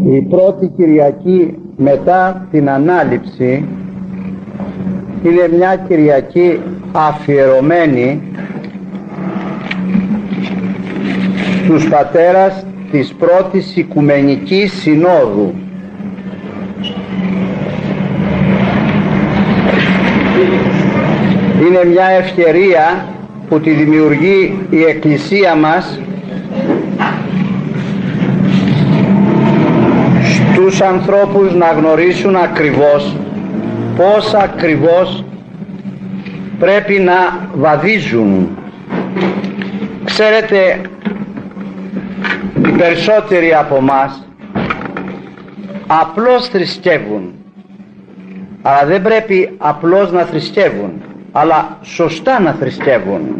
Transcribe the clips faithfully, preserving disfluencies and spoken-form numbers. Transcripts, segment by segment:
Η πρώτη Κυριακή μετά την Ανάληψη είναι μια Κυριακή αφιερωμένη στους πατέρας της πρώτης Οικουμενικής Συνόδου. Είναι μια ευκαιρία που τη δημιουργεί η Εκκλησία μας στους ανθρώπους να γνωρίσουν ακριβώς πώς ακριβώς πρέπει να βαδίζουν. Ξέρετε, οι περισσότεροι από μας απλώς θρησκεύουν, αλλά δεν πρέπει απλώς να θρησκεύουν, αλλά σωστά να θρησκεύουν.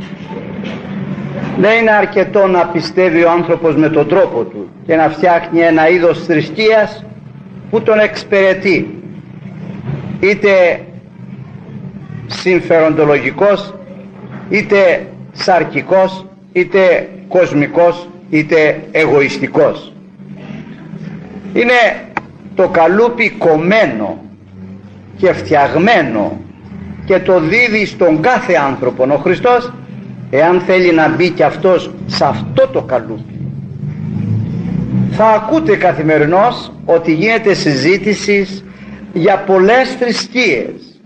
Δεν είναι αρκετό να πιστεύει ο άνθρωπος με τον τρόπο του και να φτιάχνει ένα είδος θρησκείας που τον εξυπηρετεί, είτε συμφεροντολογικός, είτε σαρκικός, είτε κοσμικός, είτε εγωιστικός. Είναι το καλούπι κομμένο και φτιαγμένο και το δίδει στον κάθε άνθρωπο ο Χριστός, εάν θέλει να μπει και αυτός σε αυτό το καλούπι. Θα ακούτε καθημερινώς ότι γίνεται συζήτηση για πολλές θρησκείες,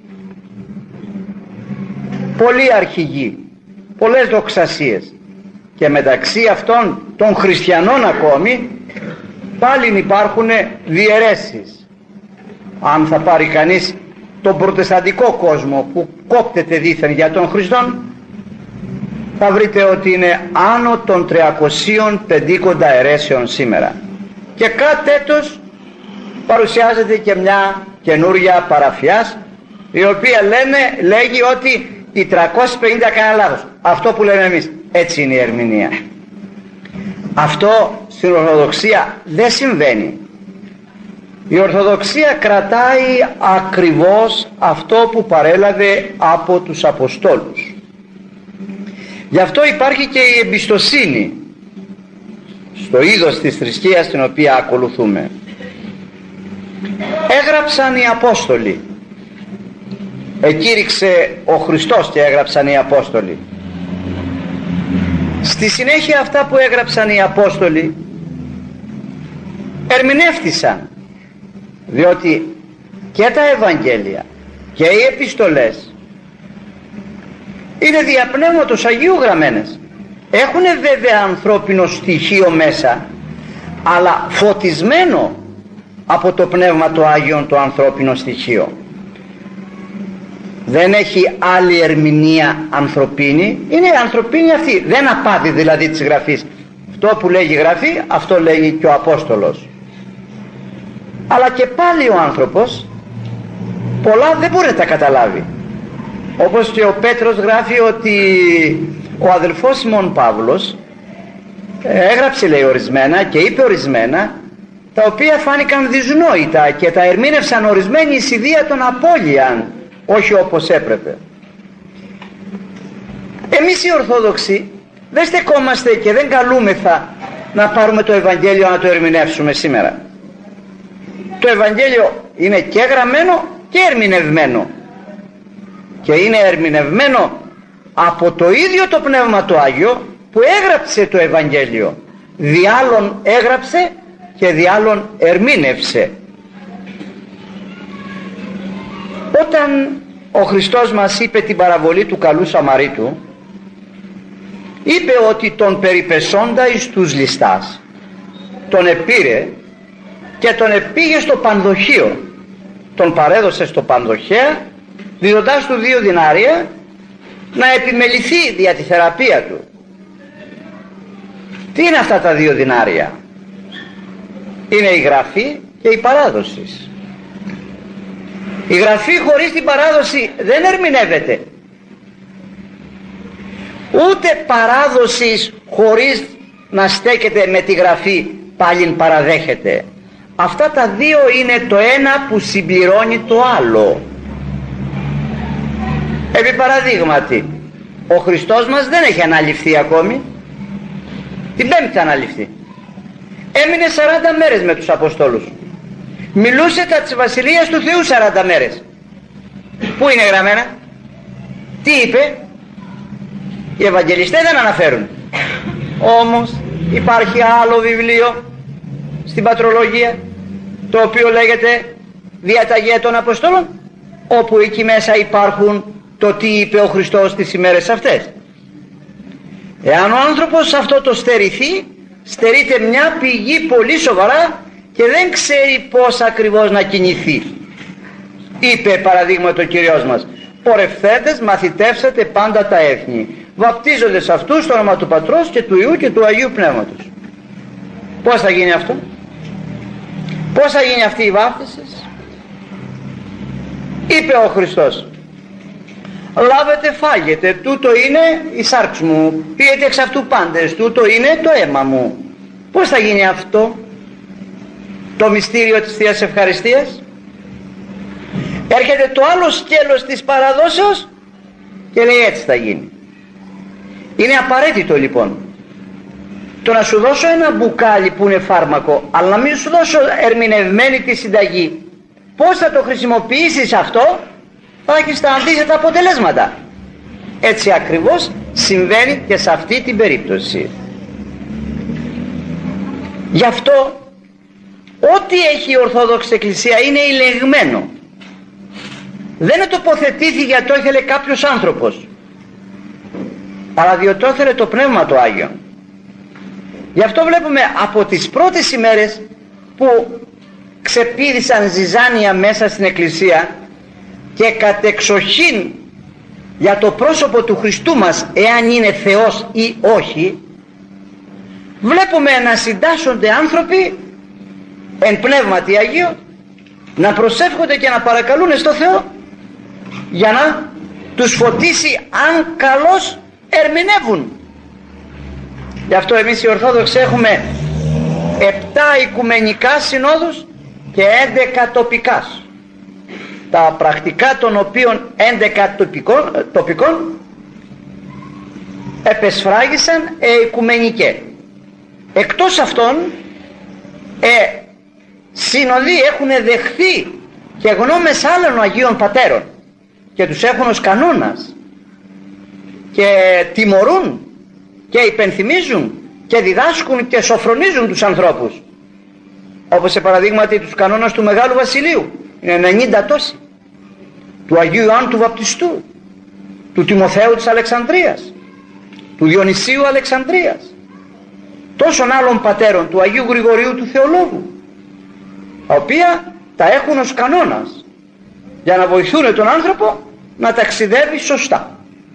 πολλοί αρχηγοί, πολλές δοξασίες, και μεταξύ αυτών των χριστιανών ακόμη πάλι υπάρχουν διαιρέσεις. Αν θα πάρει κανείς τον προτεσταντικό κόσμο που κόπτεται δήθεν για τον Χριστόν, θα βρείτε ότι είναι άνω των τριακοσίων πενήντα αιρέσεων σήμερα, και κάτι έτος παρουσιάζεται και μια καινούρια παραφιάς, η οποία λένε, λέγει ότι οι τριακόσιοι πενήντα κάνουν λάθος. Αυτό που λέμε εμείς, έτσι είναι η ερμηνεία. Αυτό στην Ορθοδοξία δεν συμβαίνει. Η Ορθοδοξία κρατάει ακριβώς αυτό που παρέλαβε από τους Αποστόλους. Γι' αυτό υπάρχει και η εμπιστοσύνη στο είδος της θρησκείας την οποία ακολουθούμε. Έγραψαν οι Απόστολοι, εκήρυξε ο Χριστός και έγραψαν οι Απόστολοι. Στη συνέχεια αυτά που έγραψαν οι Απόστολοι ερμηνεύτησαν, διότι και τα Ευαγγέλια και οι επιστολές είναι δια Πνεύματος Αγίου γραμμένες. Έχουν βέβαια ανθρώπινο στοιχείο μέσα, αλλά φωτισμένο από το Πνεύμα το Άγιον το ανθρώπινο στοιχείο. Δεν έχει άλλη ερμηνεία ανθρωπίνη, είναι ανθρωπίνη αυτή, δεν απάδει δηλαδή της Γραφής. Αυτό που λέγει η Γραφή, αυτό λέγει και ο Απόστολος. Αλλά και πάλι ο άνθρωπος πολλά δεν μπορεί να τα καταλάβει. Όπως και ο Πέτρος γράφει ότι ο αδελφός Σιμών Παύλος έγραψε, λέει, ορισμένα και είπε ορισμένα τα οποία φάνηκαν δυσνόητα και τα ερμήνευσαν ορισμένοι εις ιδία των απώλειαν, όχι όπως έπρεπε. Εμείς οι Ορθόδοξοι δεν στεκόμαστε και δεν καλούμεθα να πάρουμε το Ευαγγέλιο να το ερμηνεύσουμε σήμερα. Το Ευαγγέλιο είναι και γραμμένο και ερμηνευμένο, και είναι ερμηνευμένο από το ίδιο το Πνεύμα το Άγιο που έγραψε το Ευαγγέλιο. Δι' άλλον έγραψε και δι' άλλον ερμήνευσε. Όταν ο Χριστός μας είπε την παραβολή του καλού Σαμαρίτου, είπε ότι τον περιπεσόντα εις τους ληστάς τον επήρε και τον επήγε στο πανδοχείο, τον παρέδωσε στο πανδοχέα, δίδοντάς του δύο δινάρια να επιμεληθεί δια τη θεραπεία του. Τι είναι αυτά τα δύο δινάρια? Είναι η Γραφή και η παράδοση. Η Γραφή χωρίς την παράδοση δεν ερμηνεύεται, ούτε παράδοση χωρίς να στέκεται με τη Γραφή πάλιν παραδέχεται. Αυτά τα δύο είναι το ένα που συμπληρώνει το άλλο. Επί παραδείγματι, ο Χριστός μας δεν έχει αναληφθεί ακόμη, την Πέμπτη θα αναληφθεί. έμεινε σαράντα μέρες με τους Αποστόλους. Μιλούσε τα της Βασιλείας του Θεού σαράντα μέρες. Πού είναι γραμμένα? Τι είπε? Οι Ευαγγελιστές δεν αναφέρουν. Όμως υπάρχει άλλο βιβλίο στην πατρολογία, το οποίο λέγεται Διαταγή των Αποστόλων, όπου εκεί μέσα υπάρχουν το τι είπε ο Χριστός τις ημέρες αυτές. Εάν ο άνθρωπος αυτό το στερηθεί, στερείται μια πηγή πολύ σοβαρά και δεν ξέρει πώς ακριβώς να κινηθεί. Είπε παραδείγματο ο Κύριος μας: πορευθέντες μαθητεύσατε πάντα τα έθνη, βαπτίζονται σε αυτούς στο όνομα του Πατρός και του Υιού και του Αγίου Πνεύματος. Πώς θα γίνει αυτό? Πώς θα γίνει αυτή η βάπτιση? Είπε ο Χριστός: λάβετε φάγετε, τούτο είναι η σάρξ μου, πίετε εξ αυτού πάντες, τούτο είναι το αίμα μου. Πώς θα γίνει αυτό το μυστήριο της Θείας Ευχαριστίας? Έρχεται το άλλο σκέλος της παραδόσεως και λέει έτσι θα γίνει. Είναι απαραίτητο λοιπόν το να σου δώσω ένα μπουκάλι που είναι φάρμακο, αλλά να μην σου δώσω ερμηνευμένη τη συνταγή. Πώς θα το χρησιμοποιήσεις αυτό, θα έχεις τα αντίθετα αποτελέσματα. Έτσι ακριβώς συμβαίνει και σε αυτή την περίπτωση. Γι' αυτό ό,τι έχει η Ορθόδοξη Εκκλησία είναι ηλεγμένο. Δεν τοποθετήθη γιατί το ήθελε κάποιος άνθρωπος, αλλά διότι το ήθελε το Πνεύμα το Άγιο. Γι' αυτό βλέπουμε από τις πρώτες ημέρες που ξεπήδησαν ζυζάνια μέσα στην Εκκλησία και κατεξοχήν για το πρόσωπο του Χριστού μας, εάν είναι Θεός ή όχι, βλέπουμε να συντάσσονται άνθρωποι εν πνεύματι Αγίο, να προσεύχονται και να παρακαλούν στο Θεό για να τους φωτίσει αν καλώς ερμηνεύουν. Γι' αυτό εμείς οι Ορθόδοξοι έχουμε επτά οικουμενικά συνόδους και έντεκα τοπικάς, τα πρακτικά των οποίων έντεκα τοπικών, τοπικών επεσφράγησαν ε, οικουμενικέ. Εκτός αυτών ε, συνοδοί έχουν δεχθεί και γνώμες άλλων Αγίων Πατέρων και τους έχουν ως κανόνας και τιμωρούν και υπενθυμίζουν και διδάσκουν και σοφρονίζουν τους ανθρώπους, όπως σε παραδείγματι τους κανόνας του Μεγάλου Βασιλείου, είναι ενενήντα τόσοι, του Αγίου Ιωάννου του Βαπτιστού, του Τιμοθέου της Αλεξανδρίας, του Διονυσίου Αλεξανδρίας, τόσων άλλων πατέρων, του Αγίου Γρηγορίου του Θεολόγου, τα οποία τα έχουν ως κανόνας για να βοηθούν τον άνθρωπο να ταξιδεύει σωστά.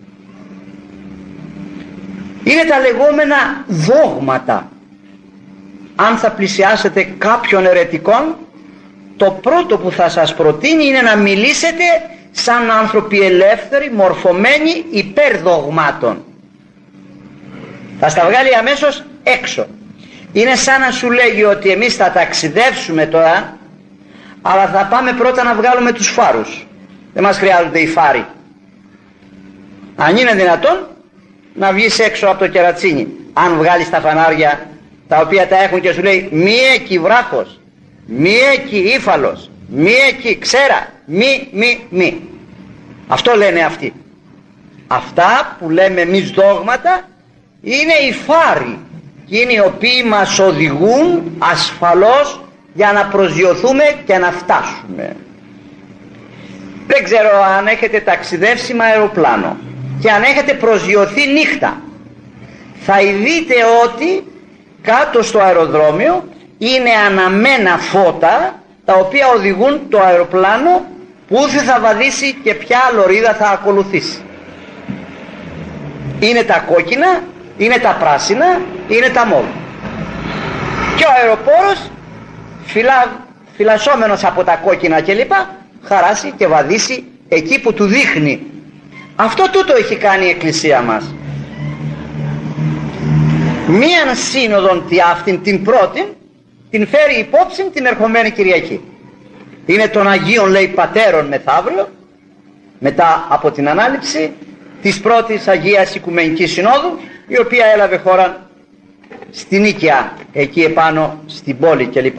Είναι τα λεγόμενα δόγματα. Αν θα πλησιάσετε κάποιον αιρετικόν, το πρώτο που θα σας προτείνει είναι να μιλήσετε σαν άνθρωποι ελεύθεροι, μορφωμένοι υπέρ δογμάτων. Θα στα βγάλει αμέσως έξω. Είναι σαν να σου λέγει ότι εμείς θα ταξιδεύσουμε τώρα, αλλά θα πάμε πρώτα να βγάλουμε τους φάρους. Δεν μας χρειάζονται οι φάροι. Αν είναι δυνατόν να βγεις έξω από το κερατσίνι, αν βγάλεις τα φανάρια τα οποία τα έχουν και σου λέει μη εκεί βράχος, μη εκεί ύφαλος, μη εκεί ξέρα, μη, μη, μη. Αυτό λένε αυτοί. Αυτά που λέμε εμείς δόγματα είναι οι φάροι, είναι οι οποίοι μας οδηγούν ασφαλώς για να προσγειωθούμε και να φτάσουμε. Δεν ξέρω αν έχετε ταξιδεύσει με αεροπλάνο και αν έχετε προσγειωθεί νύχτα, θα δείτε ότι κάτω στο αεροδρόμιο είναι αναμένα φώτα τα οποία οδηγούν το αεροπλάνο που θα βαδίσει και ποια λωρίδα θα ακολουθήσει. Είναι τα κόκκινα, είναι τα πράσινα, είναι τα μόβ. Και ο αεροπόρος φυλα, φυλασσόμενος από τα κόκκινα κλπ χαράσει και βαδίσει εκεί που του δείχνει. Αυτό τούτο έχει κάνει η Εκκλησία μας. Μίαν σύνοδον τι αυτήν την πρώτη την φέρει υπόψη την ερχομένη Κυριακή. Είναι των Αγίων, λέει, Πατέρων μεθαύριο, μετά από την ανάληψη της πρώτης Αγίας Οικουμενικής Συνόδου, η οποία έλαβε χώρα στην Νίκαια, εκεί επάνω στην πόλη κλπ.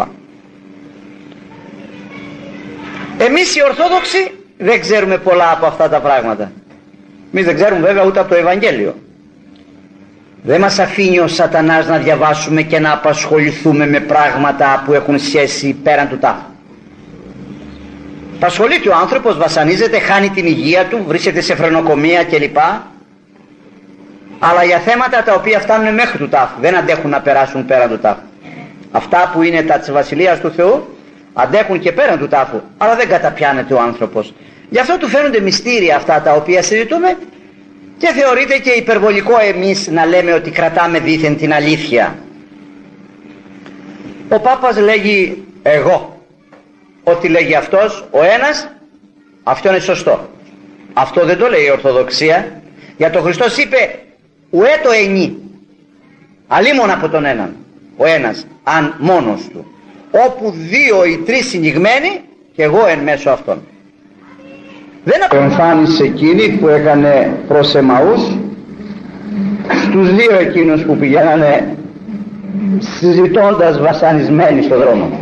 Εμείς οι Ορθόδοξοι δεν ξέρουμε πολλά από αυτά τα πράγματα. Εμείς δεν ξέρουμε βέβαια ούτε από το Ευαγγέλιο. Δεν μας αφήνει ο σατανάς να διαβάσουμε και να απασχοληθούμε με πράγματα που έχουν σχέση πέραν του τάφου. Απασχολείται ο άνθρωπος, βασανίζεται, χάνει την υγεία του, βρίσκεται σε φρενοκομεία κλπ. Αλλά για θέματα τα οποία φτάνουν μέχρι του τάφου, δεν αντέχουν να περάσουν πέραν του τάφου. Αυτά που είναι τα της Βασιλείας του Θεού αντέχουν και πέραν του τάφου, αλλά δεν καταπιάνεται ο άνθρωπος. Γι' αυτό του φαίνονται μυστήρια αυτά τα οποία συζητούμε και θεωρείται και υπερβολικό εμείς να λέμε ότι κρατάμε δήθεν την αλήθεια. Ο Πάπας λέγει εγώ, ό,τι λέγει αυτός ο ένας, αυτό είναι σωστό. Αυτό δεν το λέει η Ορθοδοξία. Για τον Χριστός είπε ουέ το ενή, αλίμον από τον έναν, ο ένας αν μόνος του, όπου δύο ή τρεις συνηγμένοι και εγώ εν μέσω αυτών. Δεν εμφάνισε εκείνη που έκανε προς Εμαούς στους δύο εκείνους που πηγαίνανε συζητώντας βασανισμένοι στον δρόμο.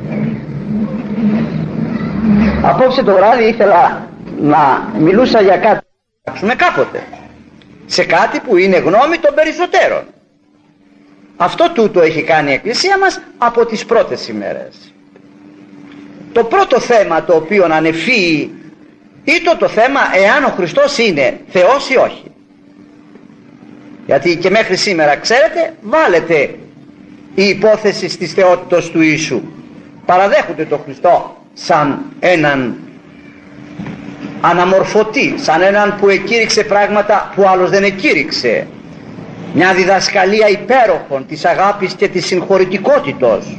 Απόψε το βράδυ ήθελα να μιλούσα για κάτι με κάποτε, σε κάτι που είναι γνώμη των περισσότερων. Αυτό τούτο έχει κάνει η Εκκλησία μας από τις πρώτες ημέρες. Το πρώτο θέμα το οποίο ανεφύει ήτο το θέμα εάν ο Χριστός είναι Θεός ή όχι. Γιατί και μέχρι σήμερα, ξέρετε, βάλετε η υπόθεση της θεότητος του Ιησού. Παραδέχονται τον Χριστό σαν έναν αναμορφωτή, σαν έναν που εκήρυξε πράγματα που άλλος δεν εκήρυξε. Μια διδασκαλία υπέροχων της αγάπης και της συγχωρητικότητος.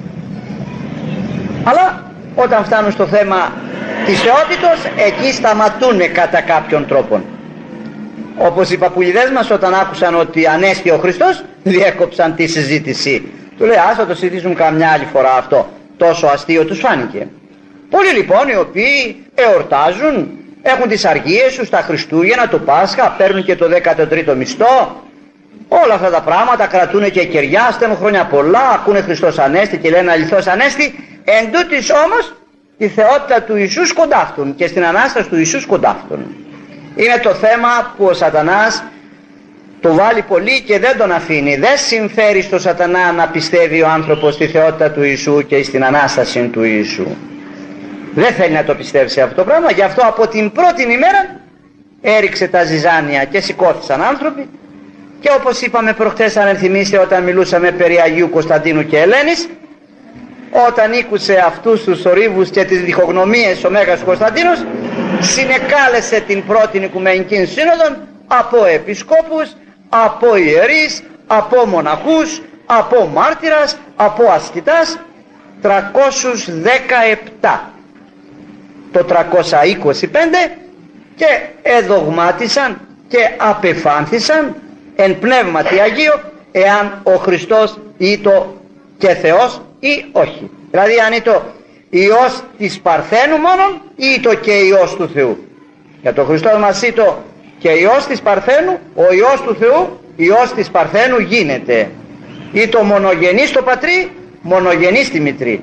Αλλά όταν φτάνουν στο θέμα της θεότητος, εκεί σταματούν κατά κάποιον τρόπο. Όπως οι παππουλιδές μας όταν άκουσαν ότι ανέστη ο Χριστός, διέκοψαν τη συζήτηση. Του λέει ας θα το συζητήσουν καμιά άλλη φορά αυτό. Τόσο αστείο τους φάνηκε. Πολλοί λοιπόν οι οποίοι εορτάζουν, έχουν τις αργίες τους, τα Χριστούγεννα, το Πάσχα, παίρνουν και το δέκατο τρίτο μισθό, όλα αυτά τα πράγματα, κρατούν και κεριά, στέλνουν χρόνια πολλά, ακούνε Χριστός Ανέστη και λένε αληθώς Ανέστη. Εν τούτης όμως η θεότητα του Ιησού σκοντάφτουν και στην Ανάσταση του Ιησού σκοντάφτουν. Είναι το θέμα που ο σατανάς το βάλει πολύ και δεν τον αφήνει. Δεν συμφέρει στο σατανά να πιστεύει ο άνθρωπος στη θεότητα του Ιησού και στην Ανάσταση του Ιησού. Δεν θέλει να το πιστεύσει αυτό το πράγμα, γι' αυτό από την πρώτη ημέρα έριξε τα ζυζάνια και σηκώθησαν άνθρωποι. Και όπως είπαμε προχτές, αν ενθυμίστε, όταν μιλούσαμε περί Αγίου Κωνσταντίνου και Ελένης, όταν ήκουσε αυτούς τους θορύβους και τις διχογνωμίες ο Μέγας Κωνσταντίνος, συνεκάλεσε την πρώτη Οικουμενική Σύνοδο από επισκόπους, από ιερείς, από μοναχούς, από μάρτυρας, από ασκητάς, τριακόσιους δεκαεπτά. Το τριακόσια είκοσι πέντε και εδογμάτισαν και απεφάνθησαν εν πνεύματι Αγίο εάν ο Χριστός ήτο και Θεός ή όχι. Δηλαδή αν ήτο Υιός της Παρθένου μόνον ή ήτο και Υιός του Θεού. Για τον Χριστό μας ήτο και Υιός της Παρθένου, ο Υιός του Θεού, Υιός της Παρθένου γίνεται. Ήτο μονογενής το Πατρί, μονογενής τη Μητρή.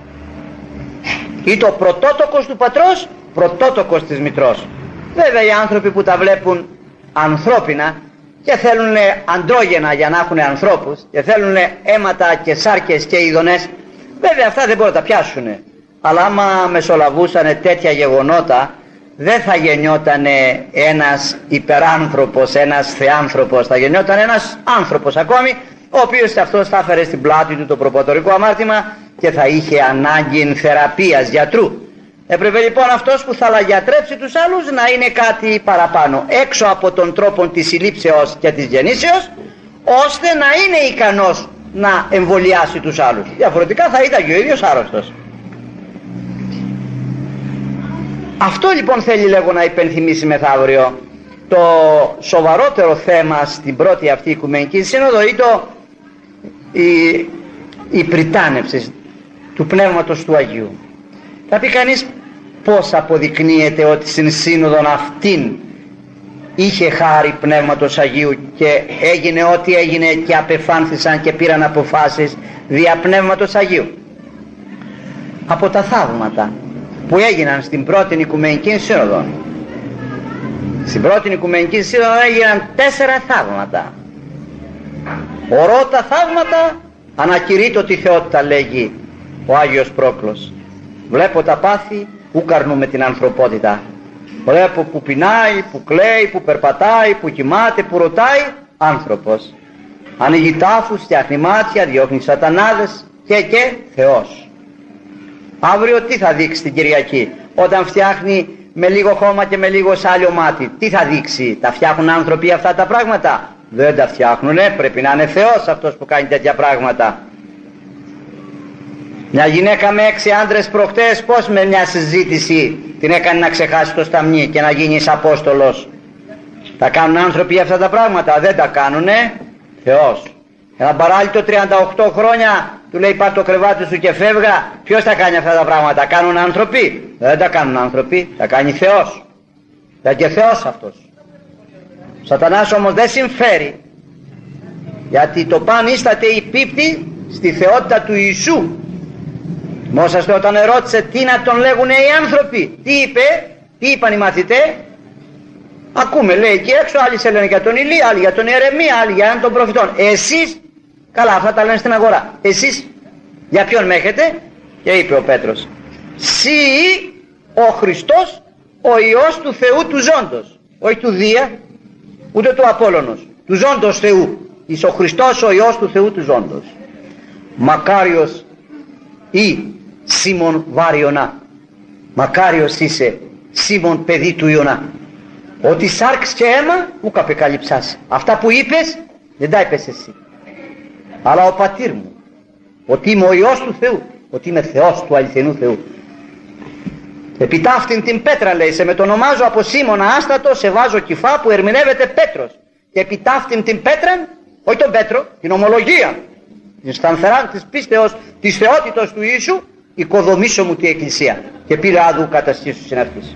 Ήτο πρωτότοκος του Πατρός, πρωτότοκος της Μητρός. Βέβαια οι άνθρωποι που τα βλέπουν ανθρώπινα και θέλουν αντρόγενα για να έχουν ανθρώπους και θέλουν αίματα και σάρκες και ειδονές, βέβαια αυτά δεν μπορούν να τα πιάσουν. Αλλά άμα μεσολαβούσαν τέτοια γεγονότα, δεν θα γεννιόταν ένας υπεράνθρωπος, ένας θεάνθρωπος, θα γεννιόταν ένας άνθρωπος ακόμη, ο οποίος αυτός θα έφερε στην πλάτη του το προπατορικό αμάρτημα και θα είχε ανάγκη θεραπείας γιατρού. Έπρεπε λοιπόν αυτός που θα λαγιατρέψει τους άλλους να είναι κάτι παραπάνω, έξω από τον τρόπο της συλλήψεως και της γεννήσεως, ώστε να είναι ικανός να εμβολιάσει τους άλλους. Διαφορετικά θα ήταν και ο ίδιος άρρωστος. Αυτό λοιπόν θέλει λέγω να υπενθυμίσει μεθαύριο. Το σοβαρότερο θέμα στην πρώτη αυτή Οικουμενική Σύνοδο ήταν η, η πριτάνευση του Πνεύματος του Αγίου. Θα πει κανείς πώς αποδεικνύεται ότι στην Σύνοδον αυτήν είχε χάρη Πνεύματος Αγίου και έγινε ό,τι έγινε και απεφάνθησαν και πήραν αποφάσεις δια Πνεύματος Αγίου. Από τα θαύματα που έγιναν στην πρώτη Οικουμενική Σύνοδο, στην πρώτη Οικουμενική Σύνοδο έγιναν τέσσερα θαύματα. Ορότα θαύματα, ανακηρύττω τη θεότητα, λέγει ο Άγιος Πρόκλος. Βλέπω τα πάθη, ου καρνούμε την ανθρωπότητα. Βλέπω που πεινάει, που κλαίει, που περπατάει, που κοιμάται, που ρωτάει, άνθρωπος. Ανοίγει τάφους, φτιάχνει μάτια, διώχνει σατανάδες και και Θεός. Αύριο τι θα δείξει την Κυριακή, όταν φτιάχνει με λίγο χώμα και με λίγο σάλιο μάτι? Τι θα δείξει? Τα φτιάχνουν άνθρωποι αυτά τα πράγματα? Δεν τα φτιάχνουνε, πρέπει να είναι Θεός αυτός που κάνει τέτοια πράγματα. Μια γυναίκα με έξι άντρες προχτές, πώς με μια συζήτηση την έκανε να ξεχάσει το σταμνί και να γίνεις Απόστολος? Τα κάνουν άνθρωποι αυτά τα πράγματα? Δεν τα κάνουνε, Θεός. Ένα παράλυτο τριάντα οκτώ χρόνια του λέει πάρ' το κρεβάτι σου και φεύγα. Ποιος τα κάνει αυτά τα πράγματα? Τα κάνουν άνθρωποι? Δεν τα κάνουν άνθρωποι, τα κάνει Θεός. Θα και Θεός αυτός. Ο Σατανάς όμως δεν συμφέρει, γιατί το παν ίσταται υπίπτει στη θεότητα του Ιησού. Μόσαστε όταν ερώτησε τι να τον λέγουνε οι άνθρωποι, τι είπε, τι είπαν οι μαθητές? Ακούμε, λέει εκεί έξω, άλλοι σε λένε για τον Ηλία, άλλοι για τον Ιερεμία, άλλοι για έναν των προφητών. Εσείς, καλά αυτά τα λένε στην αγορά, εσείς για ποιον με έχετε? Και είπε ο Πέτρος, «Συ ο Χριστός, ο Υιός του Θεού του ζώντος». Όχι του Δία, ούτε του Απόλλωνος, του ζώντος Θεού. Εις ο Χριστός ο Υιός του Θεού του ζώντος. Μακάριος ή Σίμων βάρ Ιωνά. Μακάριος είσαι Σίμων παιδί του Ιωνά. Ότι σάρξ και αίμα ουκ απεκαλυψάς. Αυτά που είπες δεν τα είπες εσύ, αλλά ο πατήρ μου. Ότι είμαι ο Υιός του Θεού, ότι είμαι Θεός του αληθινού Θεού. Επί ταύτην την πέτρα, λέει, σε μετονομάζω από Σίμωνα άστατο, σε βάζω κυφά που ερμηνεύεται Πέτρος. Και επί ταύτην την πέτρα, όχι τον Πέτρο, την ομολογία, την στανθερά της πίστεως της θεότητος του Ιησού, οικοδομήσω μου την εκκλησία και πήρε άδου καταστήσου συναρτής.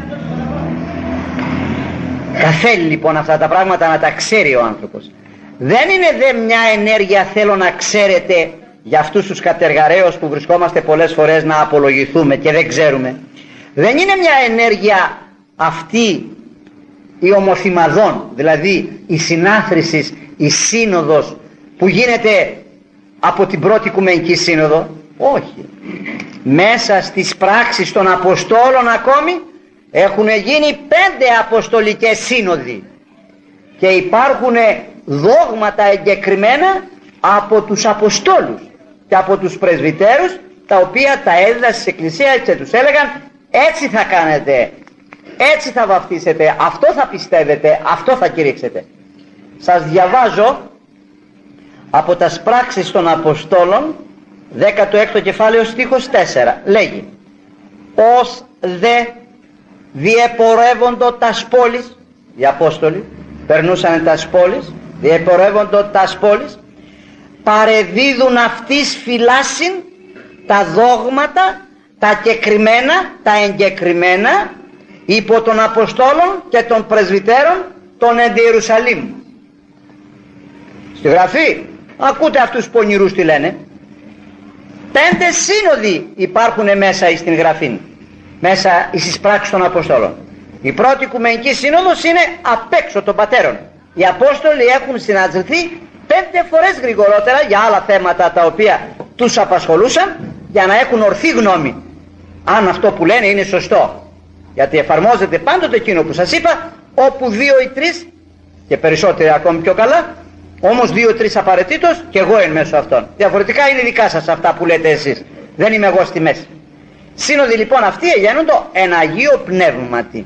Καθέλει λοιπόν αυτά τα πράγματα να τα ξέρει ο άνθρωπος. Δεν είναι δε μια ενέργεια, θέλω να ξέρετε, για αυτούς τους κατεργαρέους που βρισκόμαστε πολλές φορές να απολογηθούμε και δεν ξέρουμε. Δεν είναι μια ενέργεια αυτή η ομοθυμαδών, δηλαδή η συνάθρησης, η σύνοδος που γίνεται από την πρώτη Οικουμενική Σύνοδο. Όχι. Μέσα στις πράξεις των Αποστόλων ακόμη έχουν γίνει πέντε Αποστολικές Σύνοδοι και υπάρχουν δόγματα εγκεκριμένα από τους Αποστόλους και από τους πρεσβυτέρους, τα οποία τα έδιδαν στις εκκλησίες και τους έλεγαν έτσι θα κάνετε, έτσι θα βαφτίσετε, αυτό θα πιστεύετε, αυτό θα κηρύξετε. Σας διαβάζω από τα πράξεις των Αποστόλων, δέκατο έκτο κεφάλαιο στίχος τέσσερα. Λέγει, ως δε διεπορεύοντο τας πόλεις, οι Απόστολοι περνούσαν τας πόλεις, διεπορεύοντο τας πόλεις, παρεδίδουν αυτής φυλάσιν τα δόγματα, τα κεκριμένα, τα εγκεκριμένα υπό των Αποστόλων και των πρεσβυτέρων των εν Ιερουσαλήμ. Στη Γραφή ακούτε αυτούς πονηρούς τι λένε. Πέντε σύνοδοι υπάρχουν μέσα στην Γραφή, μέσα στις πράξεις των Αποστόλων. Η πρώτη Οικουμενική Σύνοδος είναι απ' έξω των πατέρων. Οι Απόστολοι έχουν συναντηθεί πέντε φορές γρηγορότερα για άλλα θέματα τα οποία τους απασχολούσαν, για να έχουν ορθή γνώμη αν αυτό που λένε είναι σωστό, γιατί εφαρμόζεται πάντοτε εκείνο που σας είπα, όπου δύο ή τρεις, και περισσότεροι ακόμη πιο καλά, όμως δύο ή τρεις απαραίτητος και εγώ εν μέσω αυτών. Διαφορετικά είναι δικά σας αυτά που λέτε εσείς, δεν είμαι εγώ στη μέση. Σύνοδοι λοιπόν αυτοί γίνονται εν Αγίο Πνεύματι.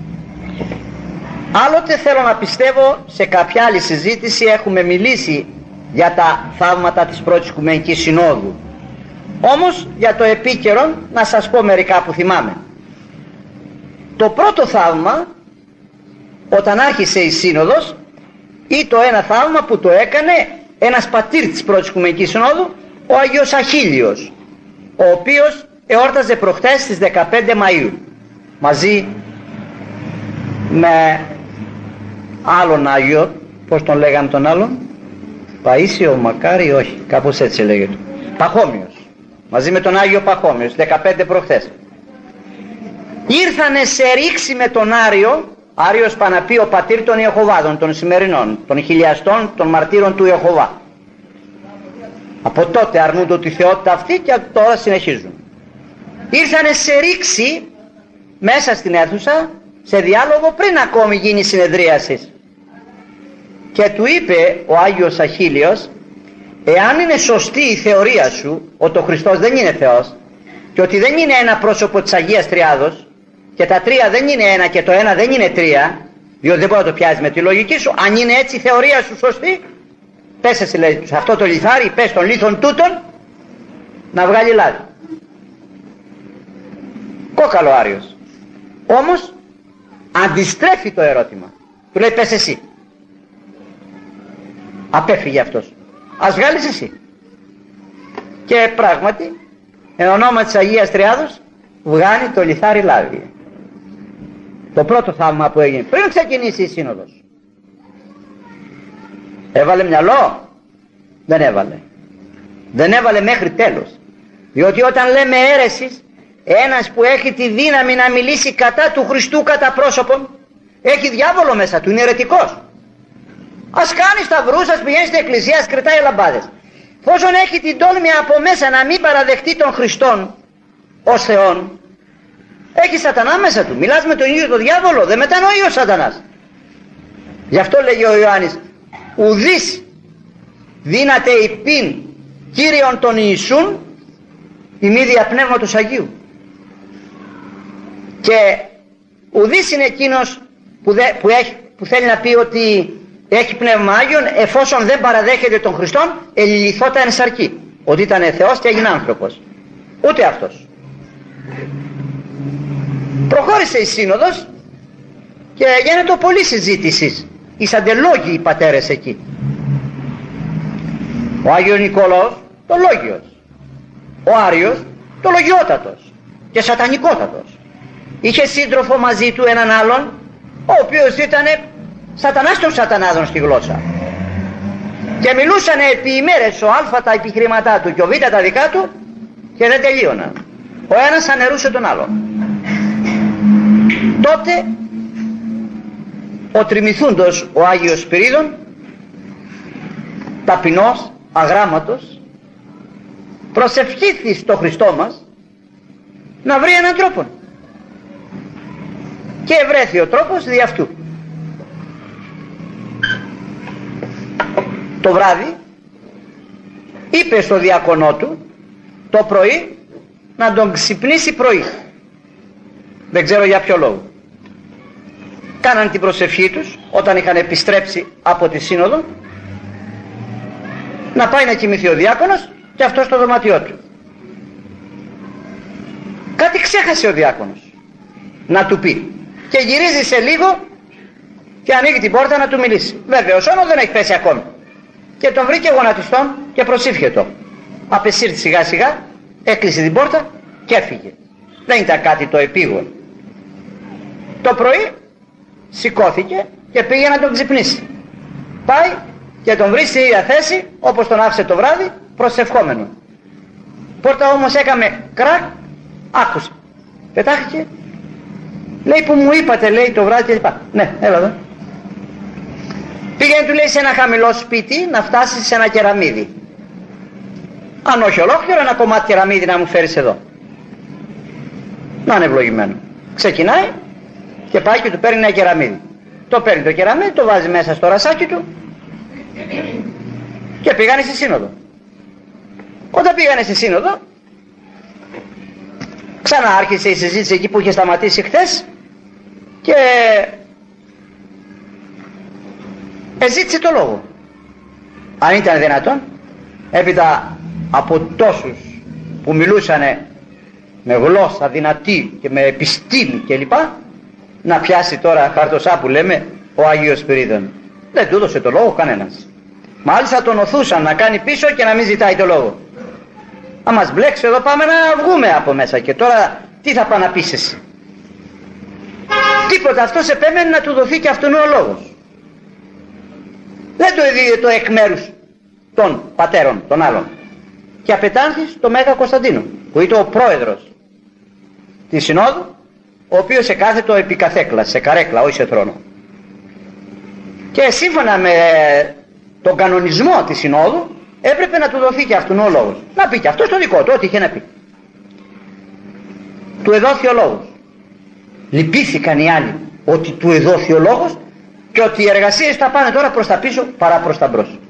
Άλλοτε θέλω να πιστεύω σε κάποια άλλη συζήτηση έχουμε μιλήσει για τα θαύματα της πρώτης Οικουμενικής Συνόδου. Όμως για το επίκαιρο να σας πω μερικά που θυμάμαι. Το πρώτο θαύμα, όταν άρχισε η Σύνοδος, ή το ένα θαύμα που το έκανε ένας πατήρ της πρώτης Οικουμενικής Συνόδου, ο Άγιος Αχίλιος, ο οποίος εόρταζε προχτές στις δεκαπέντε Μαΐου μαζί με άλλον Άγιο, πώς τον λέγανε τον άλλον, Παΐσιο Μακάρι, όχι, κάπως έτσι λέγεται, Παχώμιος, μαζί με τον Άγιο Παχώμιος, δεκαπέντε προχθές. Ήρθανε σε ρήξη με τον Άριο, Άριος Παναπείο, πατήρ των Ιεχωβάδων, των σημερινών, των χιλιαστών, των μαρτύρων του Ιεχωβά. Από τότε αρνούνται τη θεότητα αυτή και τώρα συνεχίζουν. Ήρθανε σε ρήξη μέσα στην αίθουσα, σε διάλογο, πριν ακόμη γίνει συνεδρίαση. Και του είπε ο Άγιος Αχίλιος, εάν είναι σωστή η θεωρία σου ότι ο Χριστός δεν είναι Θεός και ότι δεν είναι ένα πρόσωπο της Αγίας Τριάδος και τα τρία δεν είναι ένα και το ένα δεν είναι τρία, διότι δεν μπορεί να το πιάσεις με τη λογική σου, αν είναι έτσι η θεωρία σου σωστή, πες εσύ, λέει, σε αυτό το λιθάρι, πες των λίθων τούτων να βγάλει λάδι. Κόκαλο Άριος. Όμως αντιστρέφει το ερώτημα, του λέει πες εσύ. Απέφυγε αυτός, ας βγάλεις εσύ. Και πράγματι εν ονόμα της Αγίας Τριάδος βγάνει το λιθάρι λάδι. Το πρώτο θαύμα που έγινε πριν ξεκινήσει η σύνοδος. Έβαλε μυαλό? Δεν έβαλε. Δεν έβαλε μέχρι τέλος. Διότι όταν λέμε αίρεσης, ένας που έχει τη δύναμη να μιλήσει κατά του Χριστού κατά πρόσωπον, έχει διάβολο μέσα του, είναι αιρετικός. Ας κάνει σταυρούς, ας πηγαίνει στην εκκλησία, ας κρετάει λαμπάδες. Φόσον έχει την τόλμη από μέσα να μην παραδεχτεί τον Χριστόν ως Θεόν, έχει σατανά μέσα του. Μιλάς με τον ίδιο τον διάβολο, δεν μετανοεί ο σατανάς. Γι' αυτό λέγει ο Ιωάννης, ουδείς δύναται υπήν Κύριον τον Ιησούν ημί δια Πνεύματος Αγίου. Και ουδείς είναι εκείνος που, δε, που, έχει, που θέλει να πει ότι έχει Πνεύμα Άγιον εφόσον δεν παραδέχεται τον Χριστόν, ελιληθόταν εν σαρκή, ότι ήταν Θεός και έγινε άνθρωπος. Ούτε αυτός. Προχώρησε η σύνοδος και γίνεται πολλή συζήτηση. Ήσαντε λόγοι οι πατέρες εκεί. Ο Άγιος Νικόλαος το λόγιος, ο Άριος το λογιότατος και σατανικότατος. Είχε σύντροφο μαζί του έναν άλλον, ο οποίος ήταν σατανάς των σατανάδων στη γλώσσα, και μιλούσαν επί ημέρες ο Α τα επιχειρηματά του και ο Β τα δικά του και δεν τελείωναν. Ο ένας αναιρούσε τον άλλον. Τότε ο τριμηθούντος ο Άγιος Σπυρίδων, ταπεινός, αγράμματος, προσευχήθη στο Χριστό μας να βρει έναν τρόπο, και βρέθη ο τρόπος δι' αυτού. Το βράδυ είπε στο διάκονό του το πρωί να τον ξυπνήσει πρωί, δεν ξέρω για ποιο λόγο. Κάναν την προσευχή τους όταν είχαν επιστρέψει από τη σύνοδο, να πάει να κοιμηθεί ο διάκονος και αυτό στο δωμάτιό του. Κάτι ξέχασε ο διάκονος να του πει και γυρίζει σε λίγο και ανοίγει την πόρτα να του μιλήσει. Βέβαια ο σώνος δεν έχει πέσει ακόμη και τον βρήκε γονατιστόν και προσήφιετο. Απεσύρθη σιγά σιγά, έκλεισε την πόρτα και έφυγε. Δεν ήταν κάτι το επίγον. Το πρωί σηκώθηκε και πήγε να τον ξυπνήσει. Πάει και τον βρει στη ίδια θέση όπως τον άφησε το βράδυ, προσευχόμενο. Πόρτα όμως έκαμε κρακ, άκουσε, πετάχηκε, λέει που μου είπατε, λέει το βράδυ και λοιπά. Ναι, έλα εδώ. Πήγαινε, του λέει, σε ένα χαμηλό σπίτι να φτάσει σε ένα κεραμίδι. Αν όχι ολόκληρο, ένα κομμάτι κεραμίδι να μου φέρεις εδώ. Να είναι ευλογημένο. Ξεκινάει και πάει και του παίρνει ένα κεραμίδι. Το παίρνει το κεραμίδι, το βάζει μέσα στο ρασάκι του και πήγανε στη σύνοδο. Όταν πήγανε στη σύνοδο, ξανά άρχισε η συζήτηση εκεί που είχε σταματήσει χθες και εζήτησε το λόγο. Αν ήταν δυνατόν, έπειτα από τόσους που μιλούσανε με γλώσσα δυνατή και με επιστήμη κλπ, να πιάσει τώρα χαρτοσά που λέμε ο Άγιος Σπυρίδων. Δεν του έδωσε το λόγο κανένας. Μάλιστα τον οθούσαν να κάνει πίσω και να μην ζητάει το λόγο. Αν μας μπλέξει εδώ πάμε να βγούμε από μέσα και τώρα τι θα πάει να πεις εσύ. Τίποτα, αυτός επέμενε να του δοθεί και αυτόν ο λόγος. Δεν το είδε το εκ μέρους των πατέρων των άλλων. Και απετάνθη στο Μέγα Κωνσταντίνο, που ήταν ο πρόεδρος της Συνόδου, ο οποίος εκάθετο επί καθέκλα, σε καρέκλα, όχι σε θρόνο. Και σύμφωνα με τον κανονισμό της Συνόδου έπρεπε να του δοθεί και αυτόν ο λόγος. Να πει και αυτό το δικό του, ό,τι είχε να πει. Του εδόθη ο λόγος. Λυπήθηκαν οι άλλοι ότι του εδόθη ο λόγος και ότι οι εργασίες θα πάνε τώρα προς τα πίσω παρά προς τα μπρος.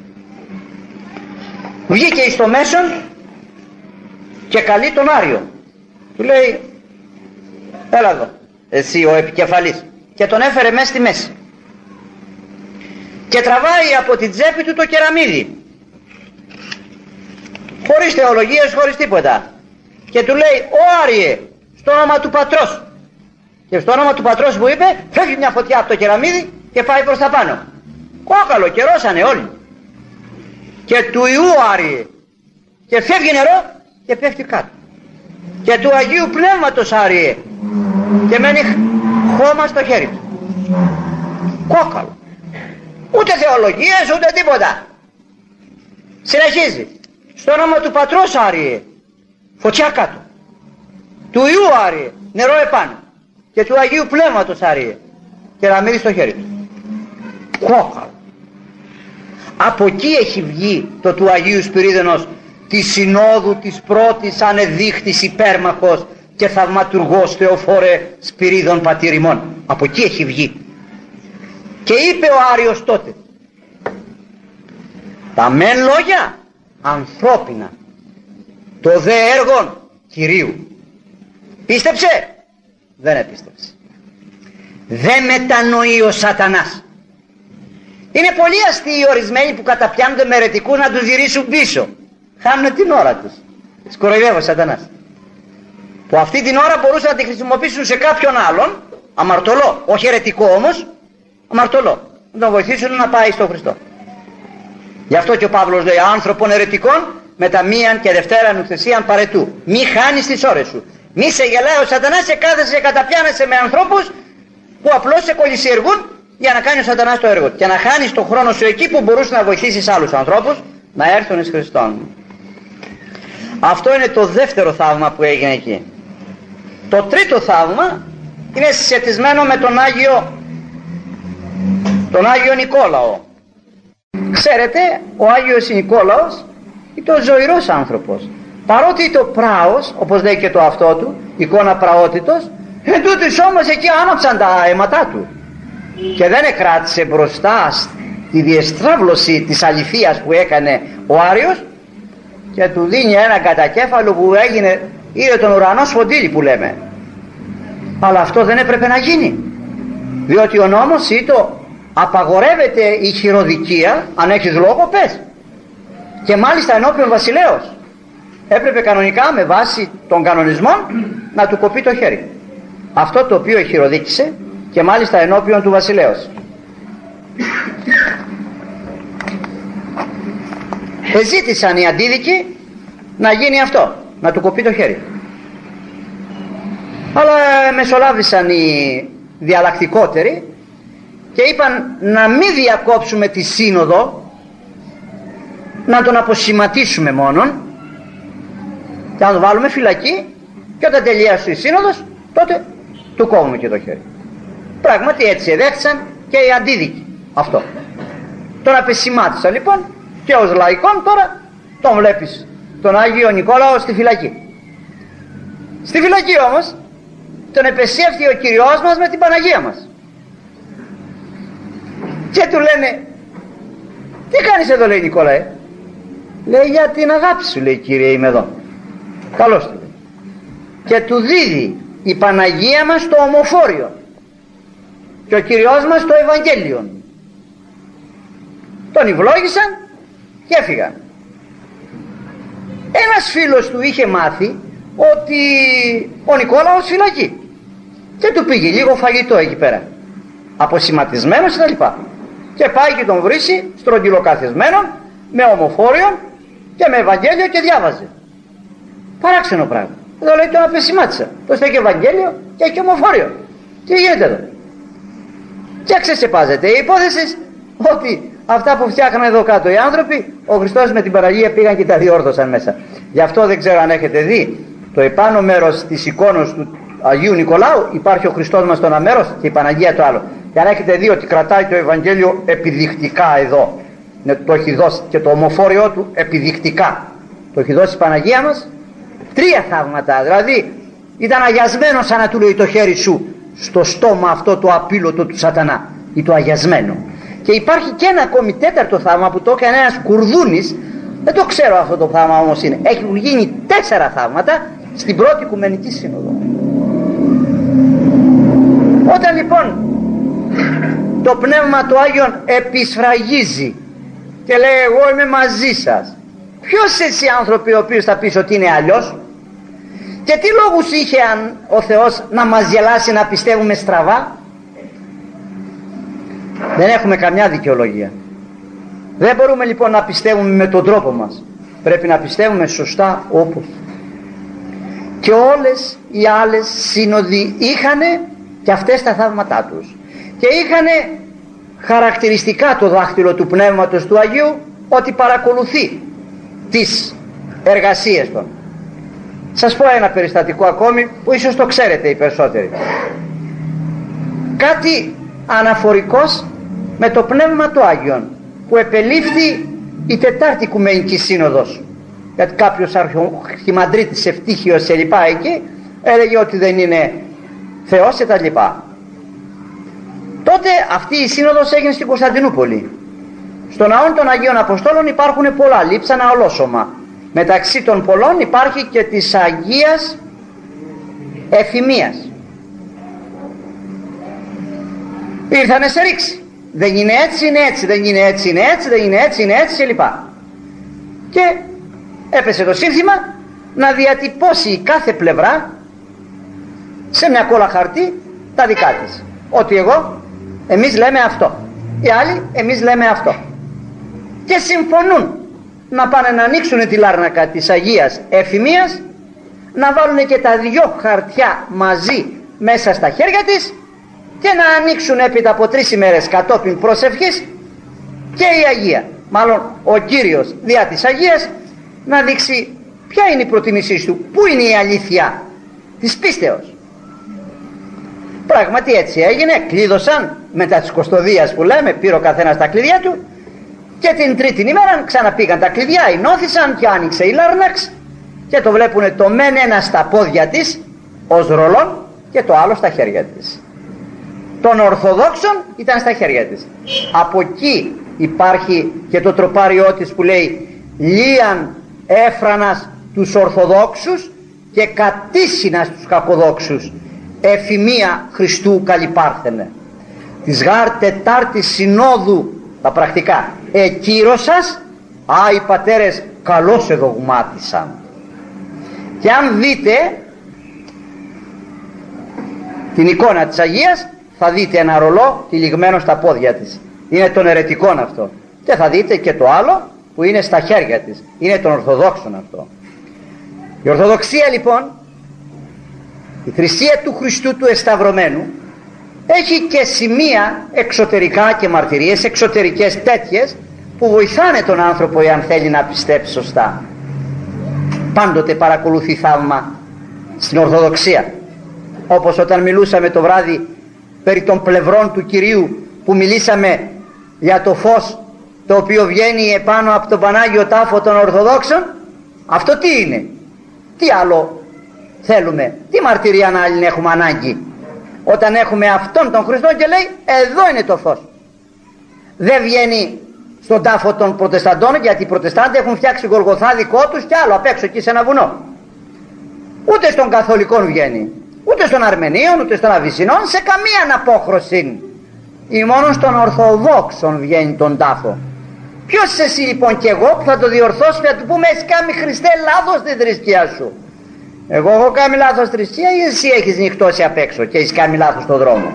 Βγήκε εις το μέσον και καλεί τον Άριο. Του λέει, έλα εδώ, εσύ ο επικεφαλής. Και τον έφερε μέσα στη μέση. Και τραβάει από την τσέπη του το κεραμίδι. Χωρίς θεολογίες, χωρίς τίποτα. Και του λέει, ο Άριε, στο όνομα του πατρός. Και στο όνομα του πατρός που είπε, φεύγει μια φωτιά από το κεραμίδι και πάει προς τα πάνω. Κόκαλο, καιρώσανε όλοι. Και του Ιού Άριε. Και φεύγει νερό και πέφτει κάτω. Και του Αγίου Πνεύματος Άριε. Και μένει χώμα στο χέρι του. Κόκαλο. Ούτε θεολογίες ούτε τίποτα. Συνεχίζει. Στο όνομα του πατρός Άριε. Φωτιά κάτω. Του Ιού Άριε. Νερό επάνω. Και του Αγίου Πνεύματος Άριε. Κεραμίδι στο χέρι του. Κόκαλο. Από εκεί έχει βγει το του Αγίου Σπυρίδωνος της Συνόδου της πρώτης ανεδείχτης υπέρμαχος και θαυματουργός Θεοφόρε Σπυρίδων πατήρ ημών. Από εκεί έχει βγει. Και είπε ο Άριος τότε, τα μεν λόγια ανθρώπινα, το δε έργον Κυρίου. Πίστεψε? Δεν επίστεψε. Δεν μετανοεί ο σατανάς. Είναι πολύ αστείοι ορισμένοι που καταπιάνονται με αιρετικούς να τους γυρίσουν πίσω. Χάνουν την ώρα τους. Σκοροϊδεύω ο σατανάς. Που αυτή την ώρα μπορούσαν να τη χρησιμοποιήσουν σε κάποιον άλλον, αμαρτωλό, όχι αιρετικό όμως, αμαρτωλό, να τον βοηθήσουν να πάει στον Χριστό. Γι' αυτό και ο Παύλος λέει, άνθρωπον αιρετικών με τα μίαν και δευτέραν ουθεσίαν παρετού. Μη χάνεις τις ώρες σου. Μη σε γελάει ο σατανάς και κάθεσαι και καταπιάνεσαι με ανθρώπους που απλώς σε κολυσιεργούν για να κάνει ο σατανάς το έργο. Και να χάνεις τον χρόνο σου εκεί που μπορούσε να βοηθήσεις άλλους ανθρώπους να έρθουν εις Χριστόν. Αυτό είναι το δεύτερο θαύμα που έγινε εκεί. Το τρίτο θαύμα είναι συσχετισμένο με τον Άγιο, τον Άγιο Νικόλαο. Ξέρετε, ο Άγιος Νικόλαος ήταν ζωηρός άνθρωπος. Παρότι ήταν πράος, όπως λέει και το αυτό του, εικόνα πραότητος, εν τούτης όμως εκεί άναψαν τα αίματά του. Και δεν εκράτησε μπροστά στη διεστράβλωση της αληθείας που έκανε ο Άριος και του δίνει ένα κατακέφαλο που έγινε, είδε τον ουρανό σφοντήλι που λέμε. Αλλά αυτό δεν έπρεπε να γίνει, διότι ο νόμος ήταν απαγορεύεται η χειροδικία, αν έχεις λόγο πες, και μάλιστα ενώπιον βασιλέως. Έπρεπε κανονικά με βάση των κανονισμών να του κοπεί το χέρι. Αυτό το οποίο χειροδίκησε και μάλιστα ενώπιον του βασιλέως. Εζήτησαν οι αντίδικοι να γίνει αυτό, να του κοπεί το χέρι. Αλλά μεσολάβησαν οι διαλλακτικότεροι και είπαν να μην διακόψουμε τη σύνοδο, να τον αποσηματίσουμε μόνον και να τον βάλουμε φυλακή και όταν τελειώσει η σύνοδος τότε του κόβουμε και το χέρι. Πράγματι έτσι εδέχθησαν και οι αντίδικοι αυτό. Τον απεσημάτισαν λοιπόν και ως λαϊκόν τώρα τον βλέπεις τον Άγιο Νικόλαο στη φυλακή. Στη φυλακή όμως τον επεσέφθη ο Κυριός μας με την Παναγία μας και του λένε, τι κάνεις εδώ, λέει, Νικόλαε? Λέει, για την αγάπη σου, λέει, Κύριε, είμαι εδώ. Καλώς του λέει. Και του δίδει η Παναγία μας το ομοφόριο και ο Κυριός μας το Ευαγγέλιο. Τον ευλόγησαν και έφυγαν. Ένας φίλος του είχε μάθει ότι ο Νικόλαος φυλακεί και του πήγε λίγο φαγητό εκεί πέρα, αποσηματισμένος και τα λοιπά, και πάει και τον βρίσει στρογγυλοκαθισμένον με ομοφόριο και με Ευαγγέλιο και διάβαζε. Παράξενο πράγμα. Εδώ λέει τον απεσημάτισα, το στέκει Ευαγγέλιο και έχει ομοφόριο. Τι γίνεται εδώ? Και ξεσεπάζεται η υπόθεση ότι αυτά που φτιάχναν εδώ κάτω οι άνθρωποι, ο Χριστός με την Παναγία πήγαν και τα διόρθωσαν μέσα. Γι' αυτό δεν ξέρω αν έχετε δει το επάνω μέρος της εικόνος του Αγίου Νικολάου, υπάρχει ο Χριστός μας το ένα μέρος και η Παναγία το άλλο. Και αν έχετε δει ότι κρατάει το Ευαγγέλιο επιδεικτικά εδώ, το έχει δώσει και το ομοφόριό του επιδεικτικά, το έχει δώσει η Παναγία μας, τρία θαύματα. Δηλαδή ήταν αγιασμένο, σαν να του λέει το χέρι σου στο στόμα αυτό το απίλωτο του σατανά, ή το αγιασμένο. Και υπάρχει και ένα ακόμη τέταρτο θαύμα που το έκανε ένας Κουρδούνης, δεν το ξέρω αυτό το θαύμα όμως είναι. Έχουν γίνει τέσσερα θαύματα στην πρώτη Οικουμενική Σύνοδο. Όταν λοιπόν το Πνεύμα του Άγιον επισφραγίζει και λέει εγώ είμαι μαζί σας, ποιος εσύ άνθρωποι ο οποίος θα πεις ότι είναι αλλιώς? Και τι λόγους είχε αν ο Θεός να μας γελάσει να πιστεύουμε στραβά? Δεν έχουμε καμιά δικαιολογία. Δεν μπορούμε λοιπόν να πιστεύουμε με τον τρόπο μας. Πρέπει να πιστεύουμε σωστά όπως. Και όλες οι άλλες σύνοδοι είχαν και αυτές τα θαύματά τους. Και είχαν χαρακτηριστικά το δάχτυλο του Πνεύματος του Αγίου, ότι παρακολουθεί τις εργασίες των. Σας πω ένα περιστατικό ακόμη που ίσως το ξέρετε οι περισσότεροι. Κάτι αναφορικός με το Πνεύμα του Άγιον που επελήφθη η Τετάρτη Οικουμενική Σύνοδος, γιατί κάποιος αρχιμανδρίτης ευτύχιος σε λοιπά εκεί έλεγε ότι δεν είναι Θεός και τα λοιπά. Τότε αυτή η σύνοδος έγινε στην Κωνσταντινούπολη. Στο ναό των Αγίων Αποστόλων υπάρχουν πολλά, λείψανα ολόσωμα. Μεταξύ των πολλών υπάρχει και της Αγίας Εφημίας. Ήρθανε σε ρήξη. Δεν είναι έτσι, είναι έτσι, δεν είναι έτσι, είναι έτσι, δεν είναι έτσι, είναι έτσι κλπ. Και έπεσε το σύνθημα να διατυπώσει η κάθε πλευρά σε μια κόλλα χαρτί τα δικά της. Ότι εγώ, εμείς λέμε αυτό, οι άλλοι εμείς λέμε αυτό. Και συμφωνούν να πάνε να ανοίξουν τη λάρνακα της Αγίας Εφημίας, να βάλουν και τα δυο χαρτιά μαζί μέσα στα χέρια της και να ανοίξουν έπειτα από τρεις ημέρες κατόπιν προσευχής και η Αγία, μάλλον ο Κύριος δια της Αγίας, να δείξει ποια είναι η προτίμησή του, πού είναι η αλήθεια της πίστεως. Πράγματι έτσι έγινε, κλείδωσαν μετά της Κωστοδίας που λέμε, πήρε ο καθένας τα κλειδιά του και την τρίτη ημέρα ξαναπήγαν τα κλειδιά, ενώθησαν και άνοιξε η λάρναξ και το βλέπουν το μεν ένα στα πόδια της ως ρολόν και το άλλο στα χέρια της. Των Ορθοδόξων ήταν στα χέρια της. Από εκεί υπάρχει και το τροπάριό της που λέει λίαν έφρανας τους Ορθοδόξους και κατήσυνας τους Κακοδόξους, εφημία Χριστού καλυπάρθενε. Της γάρ Τετάρτης Συνόδου τα πρακτικά εκύρωσας, α, οι πατέρες καλώς εδογμάτισαν. Και αν δείτε την εικόνα της Αγίας, θα δείτε ένα ρολό τυλιγμένο στα πόδια της, είναι των αιρετικών αυτό, και θα δείτε και το άλλο που είναι στα χέρια της, είναι των Ορθοδόξων αυτό. Η Ορθοδοξία λοιπόν, η θρησκεία του Χριστού του εσταυρωμένου, έχει και σημεία εξωτερικά και μαρτυρίες εξωτερικές τέτοιες που βοηθάνε τον άνθρωπο εάν θέλει να πιστέψει σωστά. Πάντοτε παρακολουθεί θαύμα στην Ορθοδοξία, όπως όταν μιλούσαμε το βράδυ περί των πλευρών του Κυρίου, που μιλήσαμε για το φως το οποίο βγαίνει επάνω από τον Πανάγιο Τάφο των Ορθοδόξων. Αυτό τι είναι, τι άλλο θέλουμε, τι μαρτυρία άλλη έχουμε ανάγκη, όταν έχουμε αυτόν τον Χριστό και λέει εδώ είναι το φως? Δεν βγαίνει στον τάφο των Προτεσταντών, γιατί οι Προτεστάντες έχουν φτιάξει Γολγοθά δικό τους και άλλο απ' έξω εκεί σε ένα βουνό. Ούτε στον Καθολικών βγαίνει, ούτε στον Αρμενίων, ούτε στον Αβυσσινών, σε καμία αναπόχρωση. Ή μόνο στον Ορθοδόξων βγαίνει τον τάφο. Ποιος εσύ λοιπόν και εγώ που θα το διορθώσουμε, θα του πούμε εσύ κάνει Χριστέ λάθος την θρησκεία σου? Εγώ έχω κάνει λάθος θρησκεία ή εσύ έχεις νυχτώσει απ' έξω και έχεις κάνει λάθος στον δρόμο?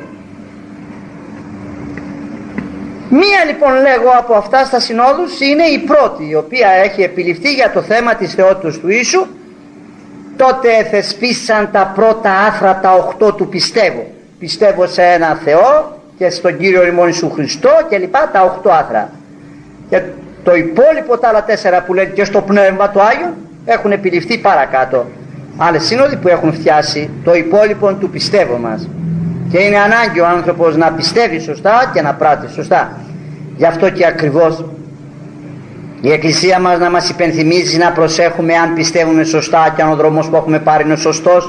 Μία λοιπόν λέγω από αυτά στα συνόδους είναι η πρώτη, η οποία έχει επιληφθεί για το θέμα της θεότητος του Ιησού. Τότε θεσπίσαν τα πρώτα άθρα τα οχτώ του πιστεύω. Πιστεύω σε ένα Θεό και στον Κύριο ημών Ιησού Χριστό και λοιπά, τα οχτώ άθρα. Και το υπόλοιπο τα άλλα τέσσερα που λένε και στο Πνεύμα το Άγιο έχουν επιληφθεί παρακάτω. Άλλες σύνοδοι που έχουν φτιάσει το υπόλοιπο του πιστεύω μας. Και είναι ανάγκη ο άνθρωπος να πιστεύει σωστά και να πράττει σωστά. Γι' αυτό και ακριβώς η Εκκλησία μας να μας υπενθυμίζει να προσέχουμε αν πιστεύουμε σωστά και αν ο δρόμος που έχουμε πάρει είναι σωστός.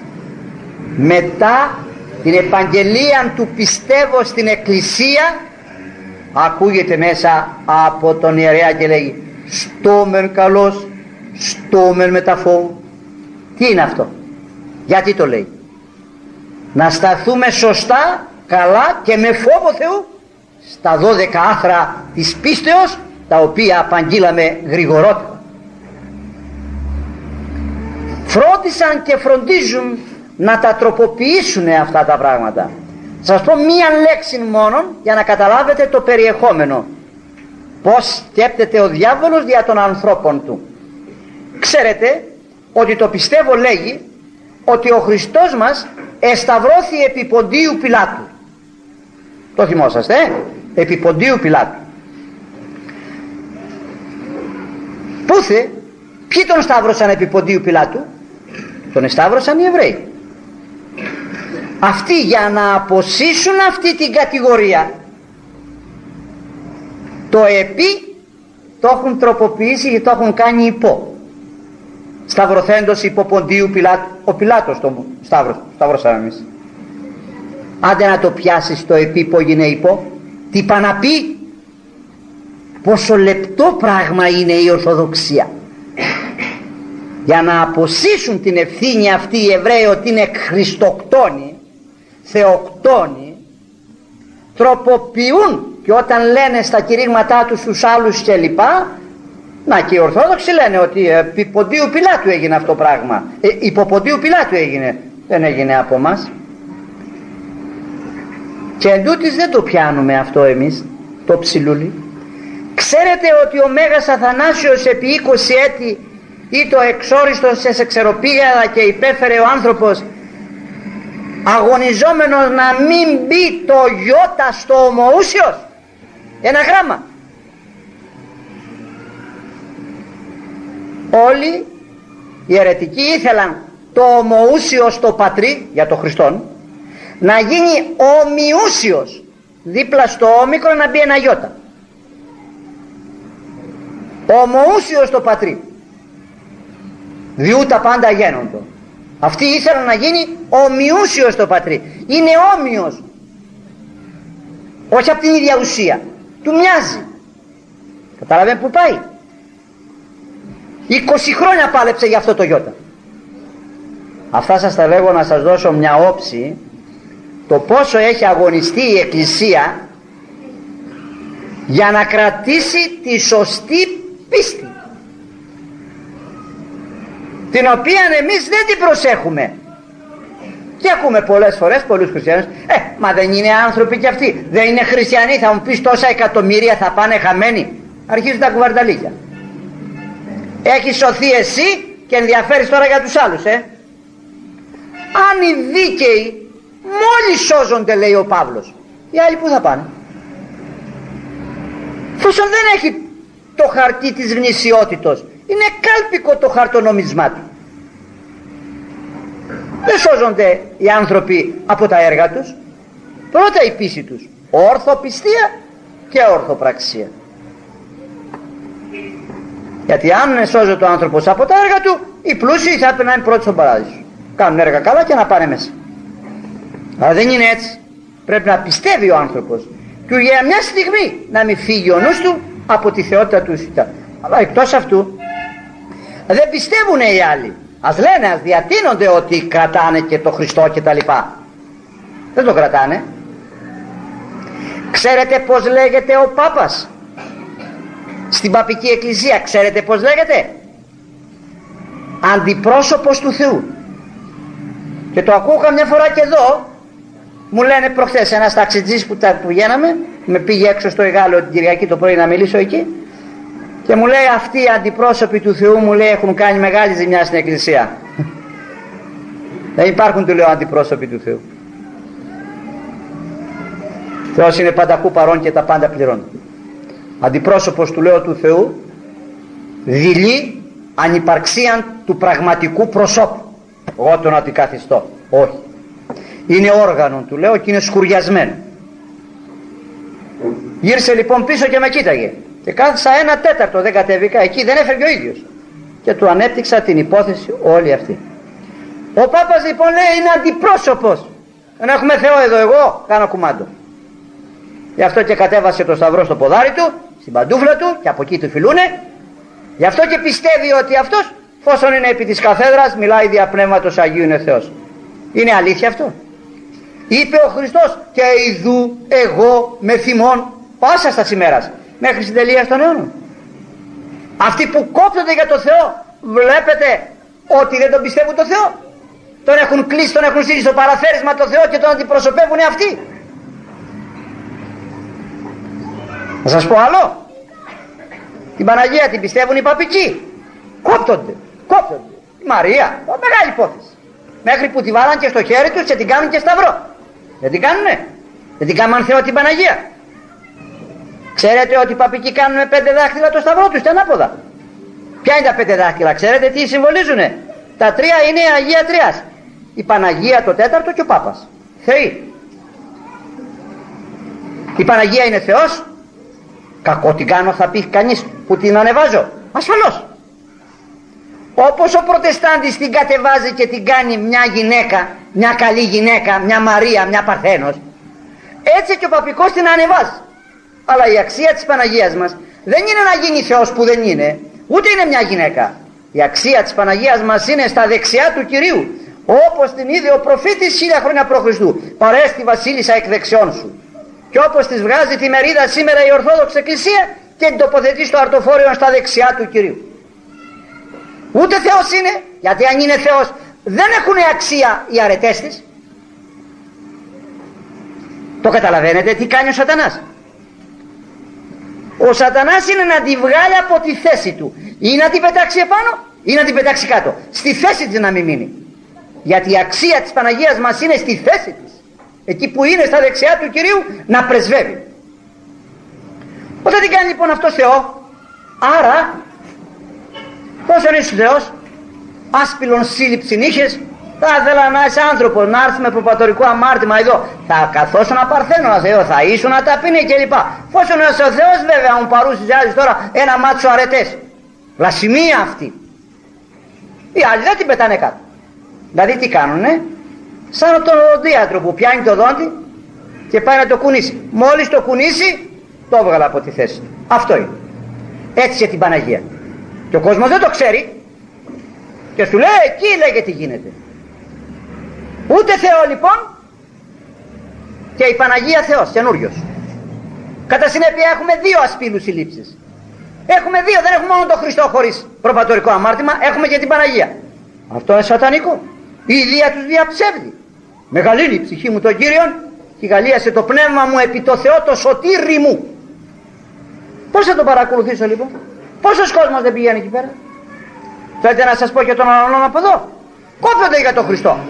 Μετά την επαγγελία του πιστεύω στην Εκκλησία ακούγεται μέσα από τον ιερέα και λέγει στόμεν καλός, στόμεν μεταφόβου. Τι είναι αυτό? Γιατί το λέει? Να σταθούμε σωστά, καλά και με φόβο Θεού στα δώδεκα άθρα της πίστεως, τα οποία απαγγείλαμε γρηγορότερα. Φρόντισαν και φροντίζουν να τα τροποποιήσουν αυτά τα πράγματα. Σας πω μία λέξη μόνο για να καταλάβετε το περιεχόμενο. Πώς σκέπτεται ο διάβολος δια των ανθρώπων του. Ξέρετε ότι το πιστεύω λέγει ότι ο Χριστός μας εσταυρώθη επί Ποντίου Πιλάτου. Το θυμόσαστε, ε? Επί Ποντίου Πιλάτου. Πούθε, ποιοι τον σταύρωσαν επί Ποντίου Πιλάτου? Τον εσταύρωσαν οι Εβραίοι. Αυτοί για να αποσύσουν αυτή την κατηγορία το επί το έχουν τροποποιήσει και το έχουν κάνει υπό. Σταυρωθέντος υπό Ποντίου Πιλάτου. Ο Πιλάτος τον σταύρωσαν εμείς. Άντε να το πιάσεις το επί που έγινε υπό. Τι πά να πει? Πόσο λεπτό πράγμα είναι η Ορθοδοξία. Για να αποσύσουν την ευθύνη αυτή οι Εβραίοι ότι είναι χριστοκτόνοι, θεοκτόνοι, τροποποιούν, και όταν λένε στα κηρύγματά τους στους άλλους και λοιπά, να, και οι Ορθόδοξοι λένε ότι επί Ποντίου Πιλάτου έγινε αυτό το πράγμα, ε, υπό Ποντίου Πιλάτου έγινε, δεν έγινε από μας. Και εντούτοις δεν το πιάνουμε αυτό εμείς το ψιλούλι. Ξέρετε ότι ο Μέγας Αθανάσιος επί είκοσι έτη ή το εξόριστος σε ξεροπήγαδα και υπέφερε ο άνθρωπος αγωνιζόμενος να μην μπει το γιώτα στο ομοούσιος, ένα γράμμα. Όλοι οι αιρετικοί ήθελαν το ομοούσιο στο πατρί για το Χριστόν να γίνει ομοιούσιος, δίπλα στο όμικρο να μπει ένα γιώτα. Ομοούσιος στο πατρί, διού τα πάντα γένοντο. Αυτοί ήθελαν να γίνει ομοιούσιος στο πατρί. Είναι όμοιος, όχι από την ίδια ουσία, του μοιάζει. Καταλαβαίνετε που πάει? είκοσι χρόνια πάλεψε για αυτό το γιώτα. Αυτά σας τα λέγω να σας δώσω μια όψη το πόσο έχει αγωνιστεί η Εκκλησία για να κρατήσει τη σωστή πίστη, την οποία εμείς δεν την προσέχουμε. Και ακούμε πολλές φορές πολλούς χριστιανούς, ε, μα δεν είναι άνθρωποι κι αυτοί, δεν είναι χριστιανοί, θα μου πεις τόσα εκατομμύρια θα πάνε χαμένοι. Αρχίζουν τα κουβαρνταλίκια. Έχεις σωθεί εσύ και ενδιαφέρεις τώρα για τους άλλους, ε. Αν οι δίκαιοι μόλις σώζονται, λέει ο Παύλος, οι άλλοι που θα πάνε? Εφόσον δεν έχει το χαρτί της γνησιότητος, είναι κάλπικο το χαρτονομισμά του. Δεν σώζονται οι άνθρωποι από τα έργα τους. Πρώτα η πίστη τους, ορθοπιστία και ορθοπραξία. Γιατί αν σώζεται ο άνθρωπος από τα έργα του, οι πλούσιοι θα περνάνε πρώτοι στον παράδεισο. Κάνουν έργα καλά και να πάνε μέσα. Αλλά δεν είναι έτσι. Πρέπει να πιστεύει ο άνθρωπος και για μια στιγμή να μην φύγει ο νους του από τη θεότητα του. Αλλά εκτός αυτού δεν πιστεύουν οι άλλοι. Ας λένε, ας διατείνονται ότι κρατάνε και το Χριστό και τα λοιπά. Δεν το κρατάνε. Ξέρετε πως λέγεται ο Πάπας στην Παπική Εκκλησία? Ξέρετε πως λέγεται? Αντιπρόσωπος του Θεού. Και το ακούω καμιά φορά και εδώ. Μου λένε προχθές ένας ταξιτζής που, τα, που γίναμε, με πήγε έξω στο Εγάλεο την Κυριακή το πρωί να μιλήσω εκεί, και μου λέει αυτοί οι αντιπρόσωποι του Θεού, μου λέει, έχουν κάνει μεγάλη ζημιά στην Εκκλησία. Δεν υπάρχουν, του λέω, αντιπρόσωποι του Θεού. Θεός είναι πανταχού παρών και τα πάντα πληρώνει. αντιπρόσωπος του λέω του Θεού, δειλεί ανυπαρξίαν του πραγματικού προσώπου. Εγώ τον αντικαθιστώ, όχι. Είναι όργανο του λέω και είναι σκουριασμένο. Γύρισε λοιπόν πίσω και με κοίταγε και κάθισα ένα τέταρτο, δεν κατέβηκα εκεί, δεν έφερε ο ίδιος και του ανέπτυξα την υπόθεση όλη αυτή. Ο Πάπας λοιπόν λέει είναι αντιπρόσωπος, δεν έχουμε Θεό εδώ, εγώ κάνω κουμάντο. Γι' αυτό και κατέβασε το σταυρό στο ποδάρι του, στην παντούφλα του και από εκεί του φιλούνε. Γι' αυτό και πιστεύει ότι αυτός, φόσον είναι επί της καθέδρας, μιλάει δια Πνεύματος Αγίου, είναι Θεός. Είναι αλήθεια αυτό? Είπε ο Χριστός και ιδού εγώ με θυμών πάσα στα ημέρας μέχρι στην τελεία των αιώνων. Αυτοί που κόπτονται για το Θεό, βλέπετε ότι δεν τον πιστεύουν το Θεό, τον έχουν κλείσει, τον έχουν στήσει στο παραθέρισμα το Θεό και τον αντιπροσωπεύουν αυτοί. Θα σας πω άλλο. Την Παναγία την πιστεύουν οι παπικοί, κόπτονται, κόπτονται. Η Μαρία, μεγάλη υπόθεση, μέχρι που τη βάλαν και στο χέρι τους και την κάνουν και σταυρό. Δεν την κάνουνε? Δεν την κάνουν Θεό την Παναγία? Ξέρετε ότι οι παπικοί κάνουν με πέντε δάχτυλα το σταυρό τους, τα ανάποδα. Ποια είναι τα πέντε δάχτυλα? Ξέρετε τι συμβολίζουνε? Τα τρία είναι Αγία Τριάς. Η Παναγία το τέταρτο και ο Πάπας. Θεοί. Η Παναγία είναι Θεός? Κακό την κάνω θα πει κανείς που την ανεβάζω? Ασφαλώς. Όπως ο Προτεστάντης την κατεβάζει και την κάνει μια γυναίκα, μια καλή γυναίκα, μια Μαρία, μια Παρθένος, έτσι και ο παπικός την ανεβάζει. Αλλά η αξία της Παναγίας μας δεν είναι να γίνει Θεός που δεν είναι, ούτε είναι μια γυναίκα. Η αξία της Παναγίας μας είναι στα δεξιά του Κυρίου, όπως την είδε ο προφήτης χίλια χρόνια προ Χριστού, παρέστη βασίλισσα εκ δεξιών σου. Και όπως της βγάζει τη μερίδα σήμερα η Ορθόδοξη Εκκλησία και την τοποθετεί στο αρτοφόριο στα δεξιά του Κυρίου. Ούτε Θεός είναι, γιατί αν είναι Θεός δεν έχουν αξία οι αρετές της. Το καταλαβαίνετε τι κάνει ο Σατανάς? Ο Σατανάς είναι να τη βγάλει από τη θέση του, ή να την πετάξει επάνω ή να την πετάξει κάτω, στη θέση της να μην μείνει. Γιατί η αξία της Παναγίας μας είναι στη θέση της, εκεί που είναι στα δεξιά του Κυρίου να πρεσβεύει. Όταν την κάνει λοιπόν αυτό Θεό, άρα πόσο είσαι Θεός? Άσπυλον σύλληψην είχες, θα ήθελα να είσαι άνθρωπος, να έρθει με προπατορικό αμάρτημα εδώ, θα καθόσουν να παρθένω Θεό, θα ήσουν να ταπεινεί κλπ. Πόσο να είσαι ο Θεός βέβαια, μου παρουσιάζεις τώρα ένα μάτσο αρετές. Βλασιμία αυτή. Οι άλλοι δεν την πετάνε κάτω. Δηλαδή τι κάνουνε? Σαν τον οδοντίατρο που πιάνει το δόντι και πάει να το κουνήσει. Μόλις το κουνήσει, το έβγαλε από τη θέση του. Αυτό είναι. Έτσι και την Παναγία. Και ο κόσμος δεν το ξέρει και σου λέει εκεί λέγε τι γίνεται. Ούτε Θεό λοιπόν και η Παναγία Θεός καινούριος. Κατά συνέπεια έχουμε δύο ασπίλους συλλήψεις. Έχουμε δύο, δεν έχουμε μόνο τον Χριστό χωρίς προπατορικό αμάρτημα, έχουμε και την Παναγία. Αυτό είναι σατανικό. Η ηλία τους διαψεύδει. Μεγαλύνει η ψυχή μου τον Κύριον και γαλίασε το πνεύμα μου επί το Θεό το σωτήρι μου. Πώς θα τον παρακολουθήσω λοιπόν? Πόσος κόσμος δεν πηγαίνει εκεί πέρα? Θέλετε να σας πω και τον άλλον από εδώ? Κόπτονται για τον Χριστό.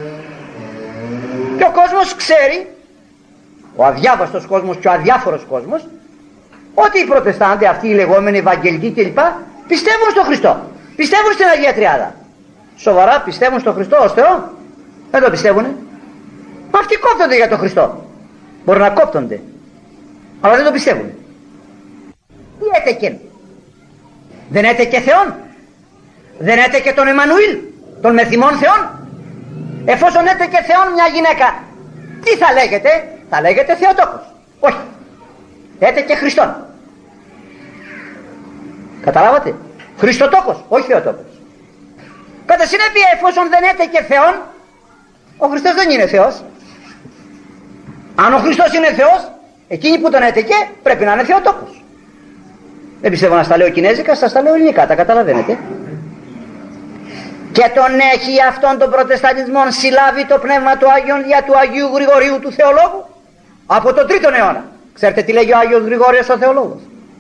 Και ο κόσμος ξέρει, ο αδιάβαστος κόσμος και ο αδιάφορος κόσμος, ότι οι Προτεστάντες, αυτοί οι λεγόμενοι Ευαγγελικοί κλπ, πιστεύουν στον Χριστό. Πιστεύουν στην Αγία Τριάδα. Σοβαρά πιστεύουν στον Χριστό ως Θεό? Δεν το πιστεύουνε. Αυτοί κόπτονται για τον Χριστό. Μπορεί να κόπτονται, αλλά δεν το πιστεύουν. Τι έτεκεν? Δεν έτεκε Θεόν? Δεν έτεκε τον Εμμανουήλ, τον μεθυμών Θεόν? Εφόσον έτεκε Θεόν μια γυναίκα, τι θα λέγεται? Θα λέγεται Θεοτόκος. Όχι, έτεκε Χριστόν. Καταλάβατε? Χριστοτόκος, όχι Θεοτόκος. Κατά συνέπεια, εφόσον δεν έτεκε Θεόν, ο Χριστός δεν είναι Θεός. Αν ο Χριστός είναι Θεός, εκείνοι που τον έτεκε πρέπει να είναι Θεοτόκος. Δεν πιστεύω να στα λέω κινέζικα, σας τα λέω ελληνικά, τα καταλαβαίνετε. Και τον έχει αυτόν τον προτεσταντισμό συλλάβει το πνεύμα του Άγιον δια του Αγίου Γρηγορίου του Θεολόγου από τον τρίτον αιώνα. Ξέρετε τι λέγει ο Άγιος Γρηγόριος ο Θεολόγος?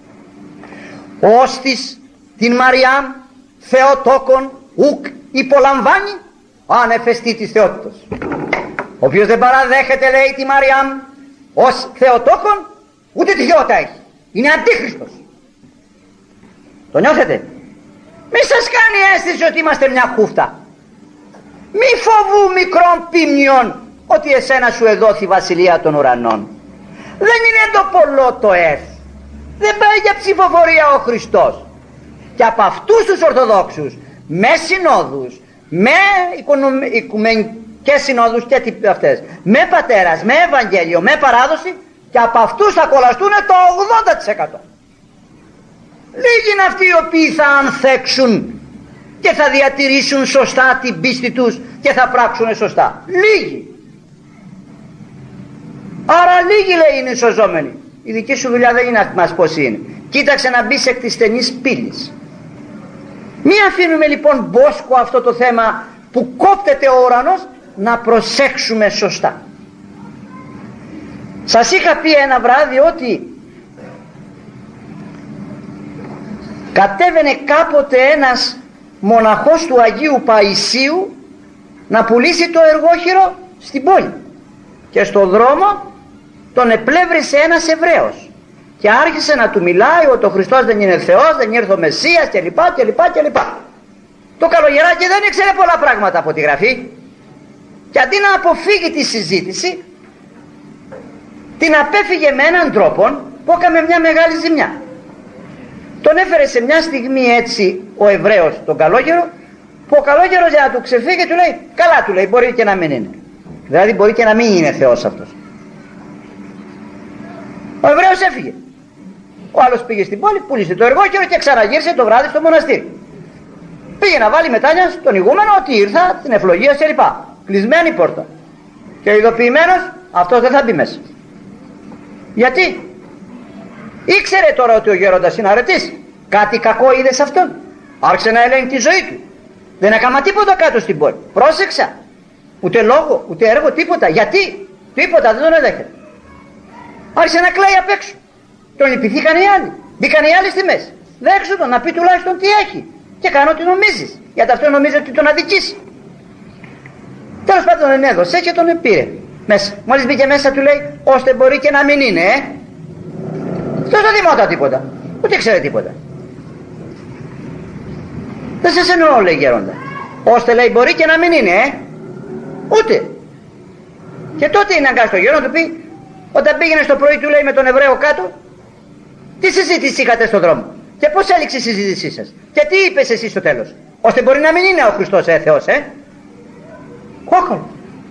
Όστις την Μαριάμ Θεοτόκον ουκ υπολαμβάνει αν εφεστεί της θεότητος. Ο οποίος δεν παραδέχεται, λέει, τη Μαριάμ ως Θεοτόκον, ούτε τη θεότητα έχει. Είναι αντίχριστος. Το νιώθετε? Μη σας κάνει αίσθηση ότι είμαστε μια χούφτα. Μη φοβού μικρών ποιμνιών ότι εσένα σου εδόθη βασιλεία των ουρανών. Δεν είναι το πολλό το εφ. Δεν πάει για ψηφοφορία ο Χριστός. Και από αυτούς τους Ορθοδόξους, με συνόδους, με οικουμενικές συνόδους και αυτές, με πατέρας, με Ευαγγέλιο, με παράδοση, και από αυτούς θα κολλαστούν το ογδόντα τοις εκατό. Λίγοι είναι αυτοί οι οποίοι θα ανθέξουν και θα διατηρήσουν σωστά την πίστη τους και θα πράξουν σωστά. Λίγοι. Άρα λίγοι, λέει, είναι οι σωζόμενοι. Η δική σου δουλειά δεν είναι να μας πόσοι είναι. Κοίταξε να μπεις εκ της στενής πύλης. Μη αφήνουμε λοιπόν μπόσκο αυτό το θέμα που κόπτεται ο ουρανός, να προσέξουμε σωστά. Σας είχα πει ένα βράδυ ότι κατέβαινε κάποτε ένας μοναχός του Αγίου Παϊσίου να πουλήσει το εργόχειρο στην πόλη, και στο δρόμο τον επλεύρισε ένας Εβραίος και άρχισε να του μιλάει ότι ο Χριστός δεν είναι Θεός, δεν ήρθε ο Μεσσίας κλπ κλπ κλπ. Το καλογεράκι δεν ήξερε πολλά πράγματα από τη Γραφή και αντί να αποφύγει τη συζήτηση, την απέφυγε με έναν τρόπο που έκαμε μια μεγάλη ζημιά. Τον έφερε σε μια στιγμή έτσι ο Εβραίος τον καλόγερο, που ο καλόγερος για να του ξεφύγει του λέει, καλά, του λέει, μπορεί και να μην είναι. Δηλαδή μπορεί και να μην είναι Θεός αυτός. Ο Εβραίος έφυγε. Ο άλλος πήγε στην πόλη, πούλησε το εργόχειρο και ξαναγύρισε το βράδυ στο μοναστήρι. Πήγε να βάλει μετάνια στον ηγούμενο ότι ήρθα, την ευλογία κλπ. Κλεισμένη πόρτα. Και ειδοποιημένος, αυτός δεν θα μπει μέσα. Γιατί? Ήξερε τώρα ότι ο γέροντας είναι αρετής. Κάτι κακό είδε σε αυτόν. Άρχισε να ελέγχει τη ζωή του. Δεν έκαμα τίποτα κάτω στην πόλη. Πρόσεξα. Ούτε λόγο, ούτε έργο, τίποτα. Γιατί? Τίποτα, δεν τον έδεχε. Άρχισε να κλαίει απ' έξω. Τον λυπηθήκαν οι άλλοι. Μπήκαν οι άλλοι στη μέση. Δέξου τον να πει τουλάχιστον τι έχει. Και κάνω ότι νομίζεις. Γιατί αυτό νομίζει ότι τον αδικήσει. Τέλος πάντων τον έδωσε και τον πήρε μέσα. Μόλις μπήκε μέσα του λέει, ώστε μπορεί και να μην είναι, ε. Αυτό δεν δημότα τίποτα. Ούτε ξέρει τίποτα. Δεν σας εννοώ, λέει γέροντα. Ώστε, λέει, μπορεί και να μην είναι, ε. Ούτε. Και τότε είναι αγκάς το γέροντα του πει, όταν πήγαινε στο πρωί του λέει με τον Εβραίο κάτω, τι συζήτηση είχατε στον δρόμο και πώς έληξε η συζήτησή σας και τι είπες εσύ στο τέλος? Ώστε μπορεί να μην είναι ο Χριστός, ε, Θεός, ε. Κόκκολο.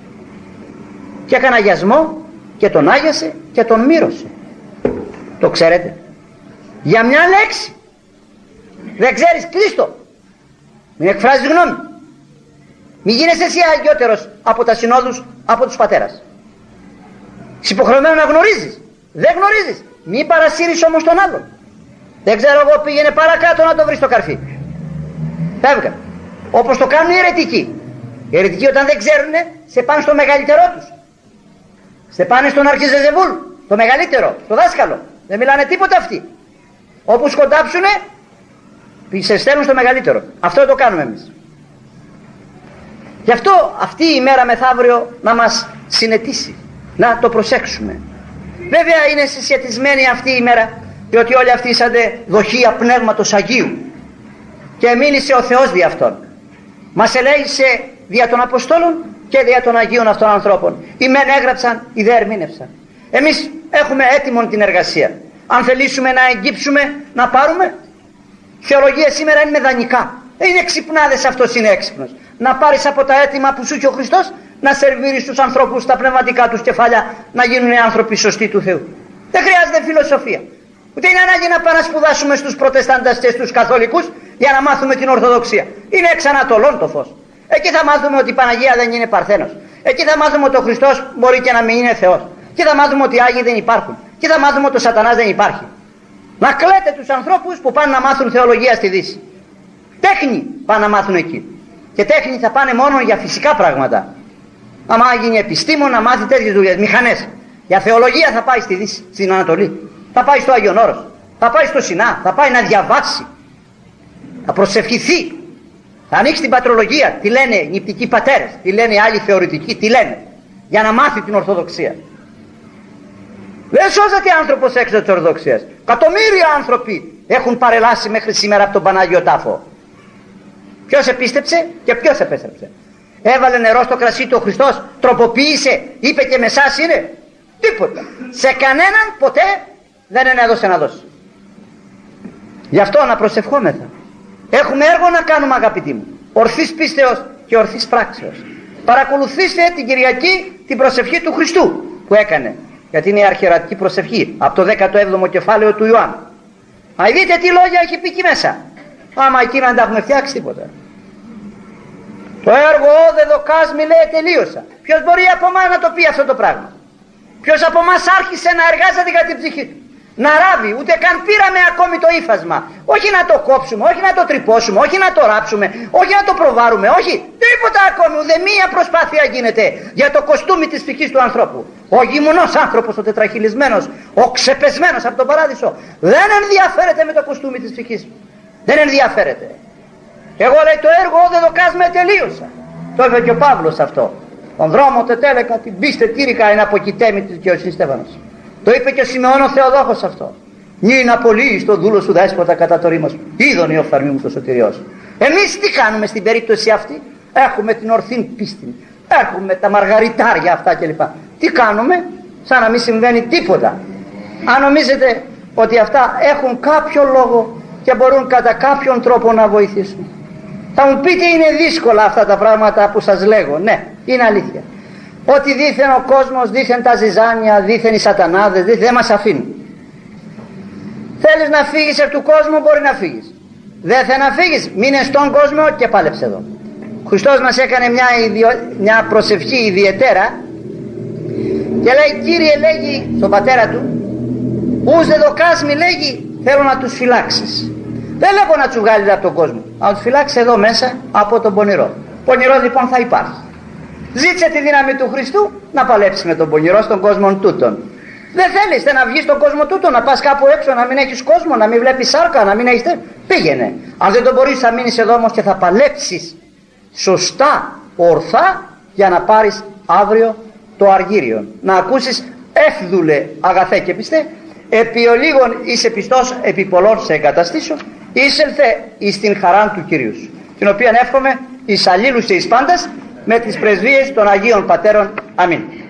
Και έκανε αγιασμό και τον άγιασε και τον μύρωσε. Το ξέρετε? Για μια λέξη. Δεν ξέρεις, κλείστο. Μην εκφράζεις γνώμη. Μην γίνεσαι εσύ αγιότερος από τα συνόδους, από τους πατέρας. Είσαι υποχρεωμένο να γνωρίζεις. Δεν γνωρίζεις. Μην παρασύρεις όμως τον άλλον. Δεν ξέρω εγώ, πήγαινε παρακάτω να το βρεις το καρφί. Φεύγα. Όπως το κάνουν οι αιρετικοί. Οι αιρετικοί όταν δεν ξέρουνε, σε πάνε στο μεγαλύτερό τους. Σε πάνε στον Αρχιζεζεβούλ, το μεγαλύτερο, το δάσκαλο. Δεν μιλάνε τίποτα αυτοί. Όπου σκοντάψουνε, σε στέλνουν στο μεγαλύτερο. Αυτό το κάνουμε εμείς. Γι' αυτό αυτή η μέρα μεθαύριο να μας συνετίσει. Να το προσέξουμε. Βέβαια είναι συσχετισμένη αυτή η μέρα, διότι όλοι αυτοί είσατε δοχεία Πνεύματος Αγίου και μίλησε ο Θεός δι' αυτόν. Μας ελέγησε δια των Αποστόλων και δια των Αγίων αυτών ανθρώπων. Οι μεν έγραψαν, οι δε ερμήνευσαν. Εμείς έχουμε έτοιμον την εργασία. Αν θελήσουμε να εγγύψουμε, να πάρουμε. Θεολογία σήμερα είναι δανεικά. Είναι ξυπνάδες, αυτός είναι έξυπνος. Να πάρεις από τα έτοιμα που σου είχε ο Χριστός, να σερβίρεις τους ανθρώπους στα πνευματικά τους κεφάλια, να γίνουν άνθρωποι σωστοί του Θεού. Δεν χρειάζεται φιλοσοφία. Ούτε είναι ανάγκη να πάμε να σπουδάσουμε στους προτεστάντες και στους καθολικούς για να μάθουμε την Ορθοδοξία. Είναι εξ ανατολών το φως. Εκεί θα μάθουμε ότι η Παναγία δεν είναι Παρθένος. Εκεί θα μάθουμε ότι ο Χριστός μπορεί και να μην είναι Θεός. Εκεί θα μάθουμε ότι οι Άγιοι δεν υπάρχουν. Εκεί θα μάθουμε ότι ο Σατανάς δεν υπάρχει. Να κλαίτε τους ανθρώπους που πάνε να μάθουν θεολογία στη Δύση. Τέχνη πάνε να μάθουν εκεί. Και τέχνη θα πάνε μόνο για φυσικά πράγματα. Άμα γίνει επιστήμον να μάθει τέτοιες δουλειές, μηχανές. Για θεολογία θα πάει στη Δύση, στην Ανατολή. Θα πάει στο Άγιον Όρος. Θα πάει στο Σινά. Θα πάει να διαβάσει. Θα προσευχηθεί. Θα ανοίξει την πατρολογία. Τι λένε οι νηπτικοί πατέρες. Τι λένε οι άλλοι θεωρητικοί. Τι λένε. Για να μάθει την Ορθοδοξία. Δεν σώζεται άνθρωπος έξω της Ορθοδοξίας. Εκατομμύρια άνθρωποι έχουν παρελάσει μέχρι σήμερα από τον Πανάγιο Τάφο. Ποιος επίστεψε και ποιος επέστρεψε? Έβαλε νερό στο κρασί του ο Χριστός, τροποποίησε, είπε και με εσάς είναι? Τίποτα. Σε κανέναν ποτέ δεν ενέδωσε να δώσει. Γι' αυτό να προσευχόμεθα. Έχουμε έργο να κάνουμε, αγαπητοί μου, ορθής πίστεως και ορθής πράξεως. Παρακολουθήστε την Κυριακή την προσευχή του Χριστού που έκανε, γιατί είναι η αρχιερατική προσευχή από το δέκατο έβδομο κεφάλαιο του Ιωάννου. Α, δείτε τι λόγια έχει πει εκεί μέσα. Άμα εκεί να τα έχουμε φτιάξει, τίποτα. Το έργο όδε δοκάς μη λέει τελείωσα. Ποιος μπορεί από εμάς να το πει αυτό το πράγμα? Ποιος από εμάς άρχισε να εργάζεται για την ψυχή του? Να ράβει, ούτε καν πήραμε ακόμη το ύφασμα. Όχι να το κόψουμε, όχι να το τρυπώσουμε, όχι να το ράψουμε, όχι να το προβάρουμε, όχι τίποτα ακόμη. Ούτε μία προσπάθεια γίνεται για το κοστούμι της ψυχής του ανθρώπου. Ο γυμνός άνθρωπος, ο τετραχυλισμένος, ο ξεπεσμένος από τον παράδεισο, δεν ενδιαφέρεται με το κοστούμι της ψυχής. Δεν ενδιαφέρεται. Εγώ, λέει, το έργο δεν το κάσμε τελείωσα. Το είπε και ο Παύλος αυτό. Τον δρόμο τετέλεκα την πίστε τύρικα είναι αποκοιτέμι της δικαιοσύνης Στέφανος. Το είπε και ο Σιμεών ο Θεοδόχος αυτό. Νυν απολύει στο δούλο σου δέσποτα κατά το ρήμα σου. Είδον η οφθαλμή μου το σωτηριό σου. Εμείς τι κάνουμε στην περίπτωση αυτή? Έχουμε την ορθή πίστη. Έχουμε τα μαργαριτάρια αυτά κλπ. Τι κάνουμε? Σαν να μην συμβαίνει τίποτα. Αν νομίζετε ότι αυτά έχουν κάποιο λόγο και μπορούν κατά κάποιον τρόπο να βοηθήσουν. Θα μου πείτε είναι δύσκολα αυτά τα πράγματα που σας λέγω. Ναι, είναι αλήθεια. Ότι δήθεν ο κόσμος, δήθεν τα ζυζάνια, δήθεν οι σατανάδες, δήθεν δεν μας αφήνουν. Θέλεις να φύγεις από του κόσμου, μπορεί να φύγεις. Δεν θέλεις να φύγεις, μείνε στον κόσμο και πάλεψε εδώ. Ο Χριστός μας έκανε μια, ιδιο... μια προσευχή ιδιαιτέρα και λέει, Κύριε, λέγει στον πατέρα του, ους δε δοκάς μη, λέγει, θέλω να τους φυλάξεις. Δεν λέγω να τους βγάλεις από τον κόσμο, να τους φυλάξεις εδώ μέσα από τον πονηρό. Πονηρός λοιπόν θα υπάρχει. Ζήτησε τη δύναμη του Χριστού να παλέψεις με τον πονηρό στον κόσμο τούτον. Δεν θέλεις θε να βγεις στον κόσμο τούτον, να πας κάπου έξω, να μην έχεις κόσμο, να μην βλέπεις σάρκα, να μην έχεις... Πήγαινε. Αν δεν το μπορείς θα μείνεις εδώ όμως και θα παλέψεις σωστά, ορθά, για να πάρεις αύριο το αργύριο. Να ακούσεις, έφδουλε αγαθέ και πιστέ, επί ολίγων είσαι πιστός, επί πολλών σε εγκαταστήσω, εισελθε εις την χαράν του Κυρίου σου, την οποία εύχομαι εις αλλήλους και εις πάντας, με τις πρεσβείες των Αγίων Πατέρων. Αμήν.